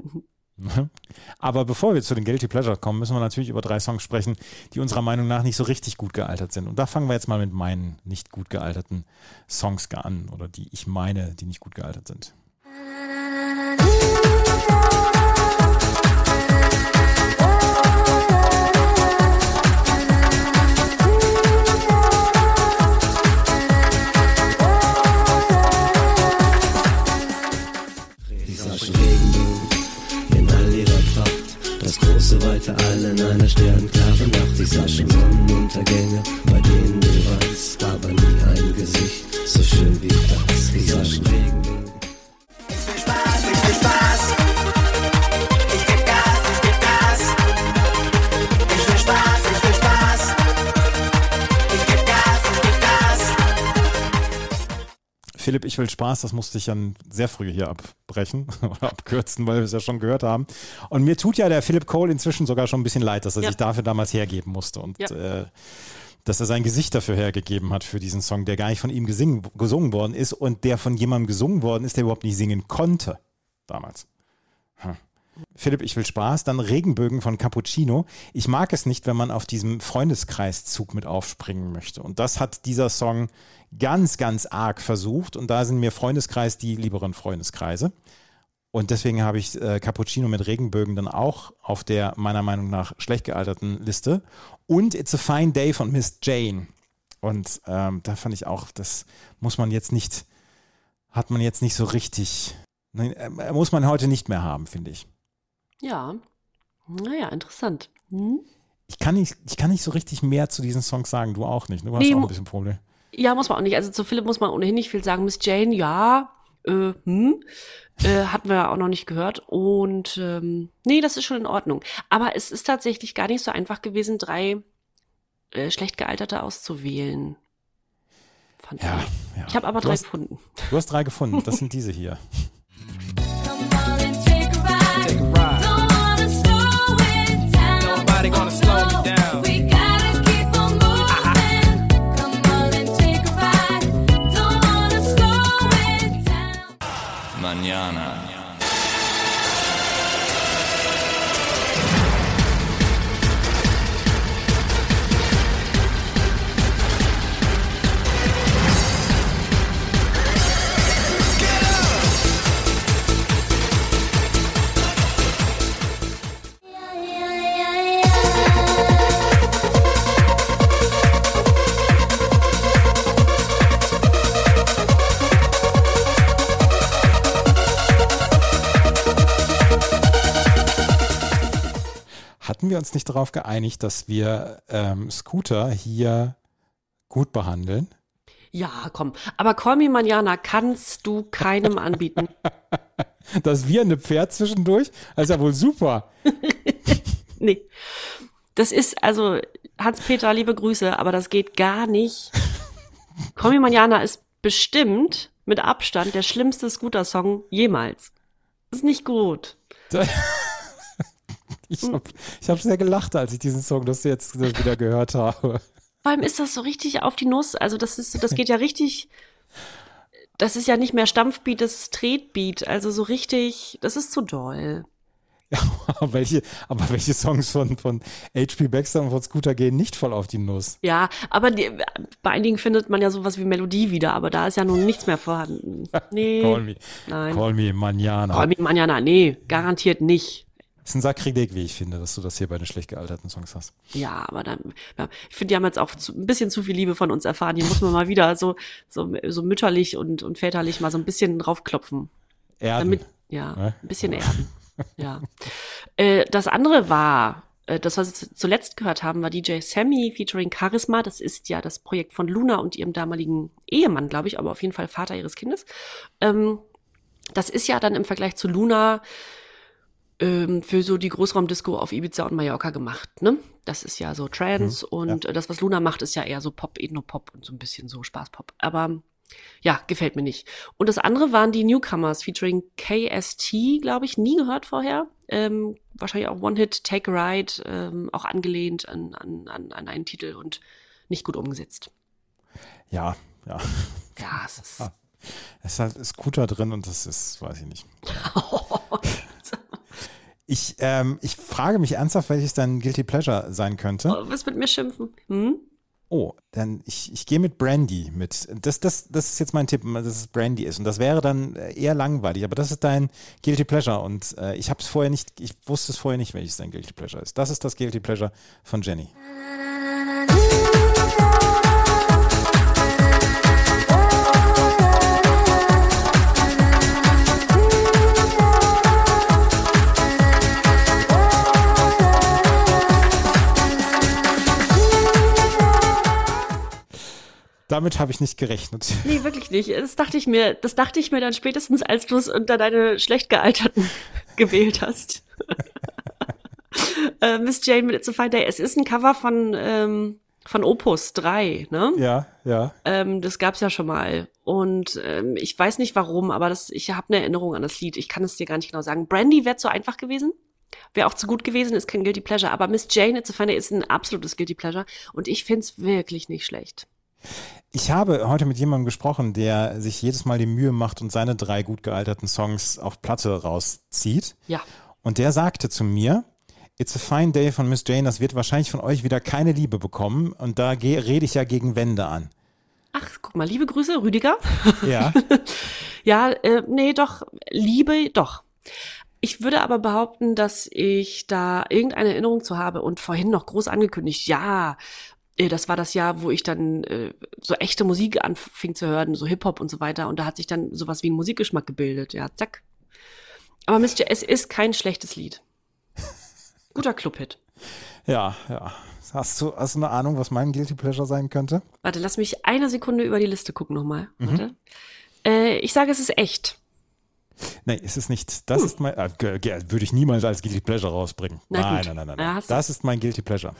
Aber bevor wir zu den Guilty Pleasure kommen, müssen wir natürlich über drei Songs sprechen, die unserer Meinung nach nicht so richtig gut gealtert sind. Und da fangen wir jetzt mal mit meinen nicht gut gealterten Songs an oder die ich meine, die nicht gut gealtert sind. Das große, weite All in einer sternklaren Nacht. Ich sah schon Sonnenuntergänge, bei denen du warst, aber nie ein Gesicht so schön wie das. Ich sah schon Regenbögen. Ich will Spaß, ich will Spaß. Ich geb Gas, ich geb Gas. Ich will Spaß, ich will Spaß. Ich geb Gas, ich geb Gas. Philipp, ich will Spaß, das musste ich dann sehr früh hier abbrechen oder abkürzen, weil wir es ja schon gehört haben. Und mir tut ja der Philip Cole inzwischen sogar schon ein bisschen leid, dass er ja. sich dafür damals hergeben musste. Und ja. äh, dass er sein Gesicht dafür hergegeben hat für diesen Song, der gar nicht von ihm gesingen, gesungen worden ist und der von jemandem gesungen worden ist, der überhaupt nicht singen konnte damals. Hm. Philipp, ich will Spaß. Dann Regenbögen von Cappuccino. Ich mag es nicht, wenn man auf diesem Freundeskreiszug mit aufspringen möchte. Und das hat dieser Song ganz, ganz arg versucht. Und da sind mir Freundeskreis die lieberen Freundeskreise. Und deswegen habe ich äh, Cappuccino mit Regenbögen dann auch auf der meiner Meinung nach schlecht gealterten Liste. Und It's a Fine Day von Miss Jane. Und ähm, da fand ich auch, das muss man jetzt nicht, hat man jetzt nicht so richtig, äh, muss man heute nicht mehr haben, finde ich. Ja, naja, interessant. Hm? Ich kann, nicht, ich kann nicht so richtig mehr zu diesen Songs sagen, du auch nicht. Du hast Nee, auch mu- ein bisschen Problem. Ja, muss man auch nicht. Also zu Philipp muss man ohnehin nicht viel sagen. Miss Jane, ja, äh, hm, äh, hatten wir ja auch noch nicht gehört. Und ähm, nee, das ist schon in Ordnung. Aber es ist tatsächlich gar nicht so einfach gewesen, drei äh, schlecht gealterte auszuwählen. Fand Ja, ich. ja. Ich habe aber Du drei hast- gefunden. Du hast drei gefunden, das sind diese hier. Take a ride. Nobody gonna slow me down. We gotta keep on moving. Come on and take a ride. Don't wanna slow it down. Mañana. Hatten wir uns nicht darauf geeinigt, dass wir ähm, Scooter hier gut behandeln? Ja, komm. Aber Call Me Manana kannst du keinem anbieten. Das wir eine Pferd zwischendurch? Das ist ja wohl super. Nee. Das ist, also, Hans-Peter, liebe Grüße, aber das geht gar nicht. Call Me Manana ist bestimmt mit Abstand der schlimmste Scooter-Song jemals. Das ist nicht gut. Ich habe ich hab sehr gelacht, als ich diesen Song das jetzt wieder gehört habe. Vor allem ist das so richtig auf die Nuss. Also das ist, das geht ja richtig, das ist ja nicht mehr Stampfbeat, das ist Tretbeat. Also so richtig, das ist zu doll. Ja, aber welche, aber welche Songs von, von H P Baxter und von Scooter gehen nicht voll auf die Nuss? Ja, aber die, bei einigen findet man ja sowas wie Melodie wieder, aber da ist ja nun nichts mehr vorhanden. Nee. Call me, Nein. call me Manana. Call Me Manana, nee, garantiert nicht. Das ist ein Sakrileg, wie ich finde, dass du das hier bei den schlecht gealterten Songs hast. Ja, aber dann, ja, ich finde, die haben jetzt auch zu, ein bisschen zu viel Liebe von uns erfahren. Hier muss man mal wieder so, so, so mütterlich und, und väterlich mal so ein bisschen draufklopfen. Erden. Damit, ja, Ne? ein bisschen erden. Ja. Äh, das andere war, äh, das, was wir zuletzt gehört haben, war D J Sammy featuring Charisma. Das ist ja das Projekt von Luna und ihrem damaligen Ehemann, glaube ich, aber auf jeden Fall Vater ihres Kindes. Ähm, das ist ja dann im Vergleich zu Luna ähm, für so die Großraumdisco auf Ibiza und Mallorca gemacht, ne? Das ist ja so Trance Mhm, und ja. äh, das, was Luna macht, ist ja eher so Pop, Ethno-Pop und so ein bisschen so Spaßpop. Aber ja, gefällt mir nicht. Und das andere waren die Newcomers featuring K S T, glaube ich, nie gehört vorher. Ähm, wahrscheinlich auch One-Hit, Take a Ride, ähm, auch angelehnt an, an, an, an einen Titel und nicht gut umgesetzt. Ja, ja. Ja, es ist. Ah. Es ist halt Scooter drin und das ist, weiß ich nicht. Ich, ähm, ich frage mich ernsthaft, welches dein Guilty Pleasure sein könnte. Oh, was mit mir schimpfen? Hm? Oh, dann ich, ich gehe mit Brandy mit. Das, das, das ist jetzt mein Tipp, dass es Brandy ist. Und das wäre dann eher langweilig, aber das ist dein Guilty Pleasure. Und äh, ich habe es vorher nicht, ich wusste es vorher nicht, welches dein Guilty Pleasure ist. Das ist das Guilty Pleasure von Jenny. Damit habe ich nicht gerechnet. Nee, wirklich nicht. Das dachte ich mir, das dachte ich mir dann spätestens, als du es unter deine schlecht gealterten gewählt hast. äh, Miss Jane mit It's a Fine Day. Es ist ein Cover von, ähm, von Opus drei, ne? Ja, ja. Ähm, das gab's ja schon mal. Und ähm, ich weiß nicht warum, aber das, ich habe eine Erinnerung an das Lied. Ich kann es dir gar nicht genau sagen. Brandy wäre zu einfach gewesen. Wäre auch zu gut gewesen, ist kein Guilty Pleasure. Aber Miss Jane, It's a Fine Day ist ein absolutes Guilty Pleasure. Und ich find's wirklich nicht schlecht. Ich habe heute mit jemandem gesprochen, der sich jedes Mal die Mühe macht und seine drei gut gealterten Songs auf Platte rauszieht. Ja. Und der sagte zu mir, It's a Fine Day von Miss Jane, das wird wahrscheinlich von euch wieder keine Liebe bekommen. Und da ge- rede ich ja gegen Wände an. Ach, guck mal, liebe Grüße, Rüdiger. Ja. ja, äh, nee, doch, Liebe, doch. Ich würde aber behaupten, dass ich da irgendeine Erinnerung zu habe und vorhin noch groß angekündigt, ja, äh, das war das Jahr, wo ich dann äh, so echte Musik anfing zu hören, so Hip-Hop und so weiter. Und da hat sich dann sowas wie ein Musikgeschmack gebildet. Ja, zack. Aber Miss Jane, es ist kein schlechtes Lied. Guter Clubhit. Ja, ja. Hast du, hast du eine Ahnung, was mein Guilty Pleasure sein könnte? Warte, lass mich eine Sekunde über die Liste gucken nochmal. Mhm. Warte. Äh, ich sage, es ist echt. Nee, es ist nicht. Das hm. ist mein. Äh, g- g- würde ich niemals als Guilty Pleasure rausbringen. Na nein, gut. nein, nein, nein, Ja, nein. hast du- Das ist mein Guilty Pleasure.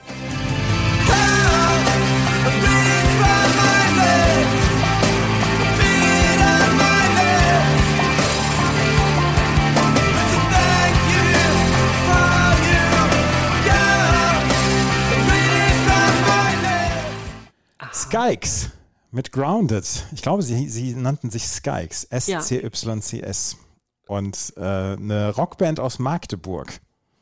Skykes mit Grounded. Ich glaube, sie, sie nannten sich Skykes. S C Y C S. Und äh, eine Rockband aus Magdeburg.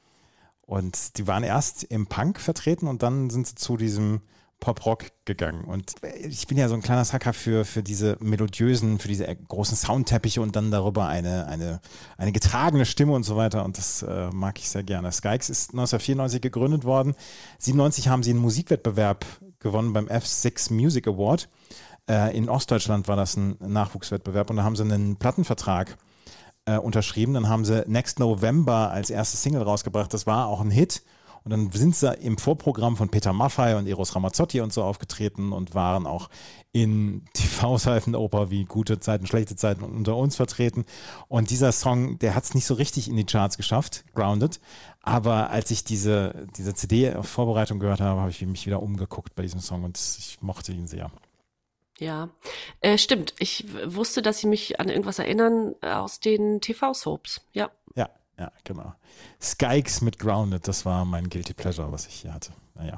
Und die waren erst im Punk vertreten und dann sind sie zu diesem Pop-Rock gegangen. Und ich bin ja so ein kleiner Sucker für, für diese melodiösen, für diese großen Soundteppiche und dann darüber eine, eine, eine getragene Stimme und so weiter. Und das äh, mag ich sehr gerne. Skykes ist neunzehnhundertvierundneunzig gegründet worden. siebenundneunzig haben sie einen Musikwettbewerb gewonnen beim F sechs Music Award. Äh, in Ostdeutschland war das ein Nachwuchswettbewerb und da haben sie einen Plattenvertrag äh, unterschrieben. Dann haben sie Next November als erste Single rausgebracht. Das war auch ein Hit. Und dann sind sie im Vorprogramm von Peter Maffay und Eros Ramazzotti und so aufgetreten und waren auch in T V-Seifenoper wie Gute Zeiten, Schlechte Zeiten unter uns vertreten. Und dieser Song, der hat es nicht so richtig in die Charts geschafft, Grounded. Aber als ich diese, diese C D-Vorbereitung gehört habe, habe ich mich wieder umgeguckt bei diesem Song und ich mochte ihn sehr. Ja, äh, stimmt. Ich w- wusste, dass sie mich an irgendwas erinnern äh, aus den T V-Soaps. Ja. Ja, ja, genau. Skykes mit Grounded, das war mein Guilty Pleasure, was ich hier hatte. Naja.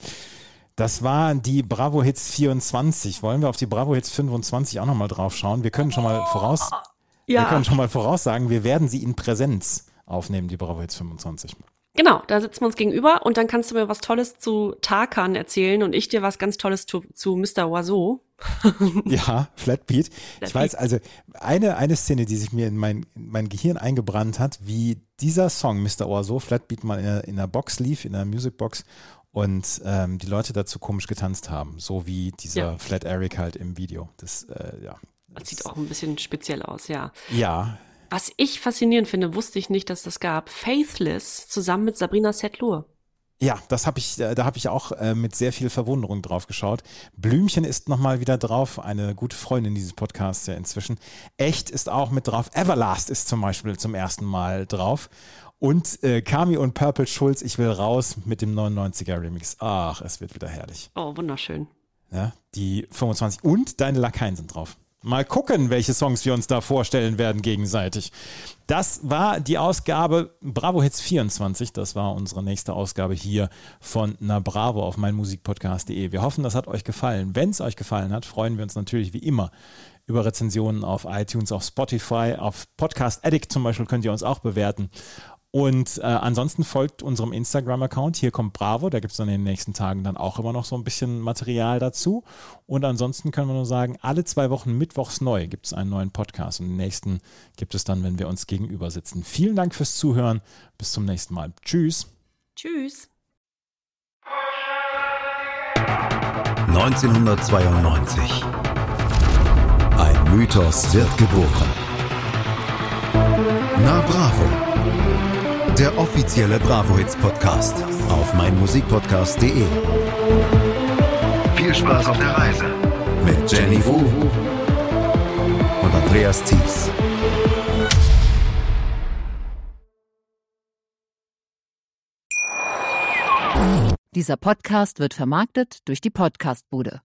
Das waren die Bravo Hits vierundzwanzig. Wollen wir auf die Bravo Hits fünfundzwanzig auch nochmal drauf schauen? Wir können schon mal voraus, Ja. wir können schon mal voraussagen, wir werden sie in Präsenz aufnehmen, die Bravo Hits fünfundzwanzig. Genau, da sitzen wir uns gegenüber und dann kannst du mir was Tolles zu Tarkan erzählen und ich dir was ganz Tolles zu, zu Mister Oiseau. Ja, Flatbeat. Ich Flatbeat. weiß also, eine, eine Szene, die sich mir in mein, in mein Gehirn eingebrannt hat, wie dieser Song Mister Oiseau, Flatbeat, mal in der, in der Box lief, in der Musicbox und ähm, die Leute dazu komisch getanzt haben, so wie dieser Ja. Flat Eric halt im Video. Das, äh, ja. Das sieht auch ein bisschen speziell aus, ja. Ja, Was ich faszinierend finde, wusste ich nicht, dass das gab. Faithless zusammen mit Sabrina Setlur. Ja, das habe ich, äh, da habe ich auch äh, mit sehr viel Verwunderung drauf geschaut. Blümchen ist nochmal wieder drauf, eine gute Freundin dieses Podcasts ja inzwischen. Echt ist auch mit drauf. Everlast ist zum Beispiel zum ersten Mal drauf. Und äh, Kami und Purple Schulz, ich will raus mit dem neunundneunziger Remix. Ach, es wird wieder herrlich. Oh, wunderschön. Ja, die fünfundzwanzig und Deine Lakaien sind drauf. Mal gucken, welche Songs wir uns da vorstellen werden gegenseitig. Das war die Ausgabe Bravo Hits vierundzwanzig. Das war unsere nächste Ausgabe hier von Na Bravo auf meinmusikpodcast punkt de. Wir hoffen, das hat euch gefallen. Wenn es euch gefallen hat, freuen wir uns natürlich wie immer über Rezensionen auf iTunes, auf Spotify, auf Podcast Addict zum Beispiel könnt ihr uns auch bewerten. Und äh, ansonsten folgt unserem Instagram-Account. Hier kommt Bravo. Da gibt es dann in den nächsten Tagen dann auch immer noch so ein bisschen Material dazu. Und ansonsten können wir nur sagen, alle zwei Wochen mittwochs neu gibt es einen neuen Podcast. Und den nächsten gibt es dann, wenn wir uns gegenüber sitzen. Vielen Dank fürs Zuhören. Bis zum nächsten Mal. Tschüss. Tschüss. neunzehnhundertzweiundneunzig. Ein Mythos wird geboren. Na Bravo. Der offizielle Bravo Hits Podcast auf meinmusikpodcast punkt de. Viel Spaß auf der Reise mit Jenny Wu und Andreas Thies. Dieser Podcast wird vermarktet durch die Podcastbude.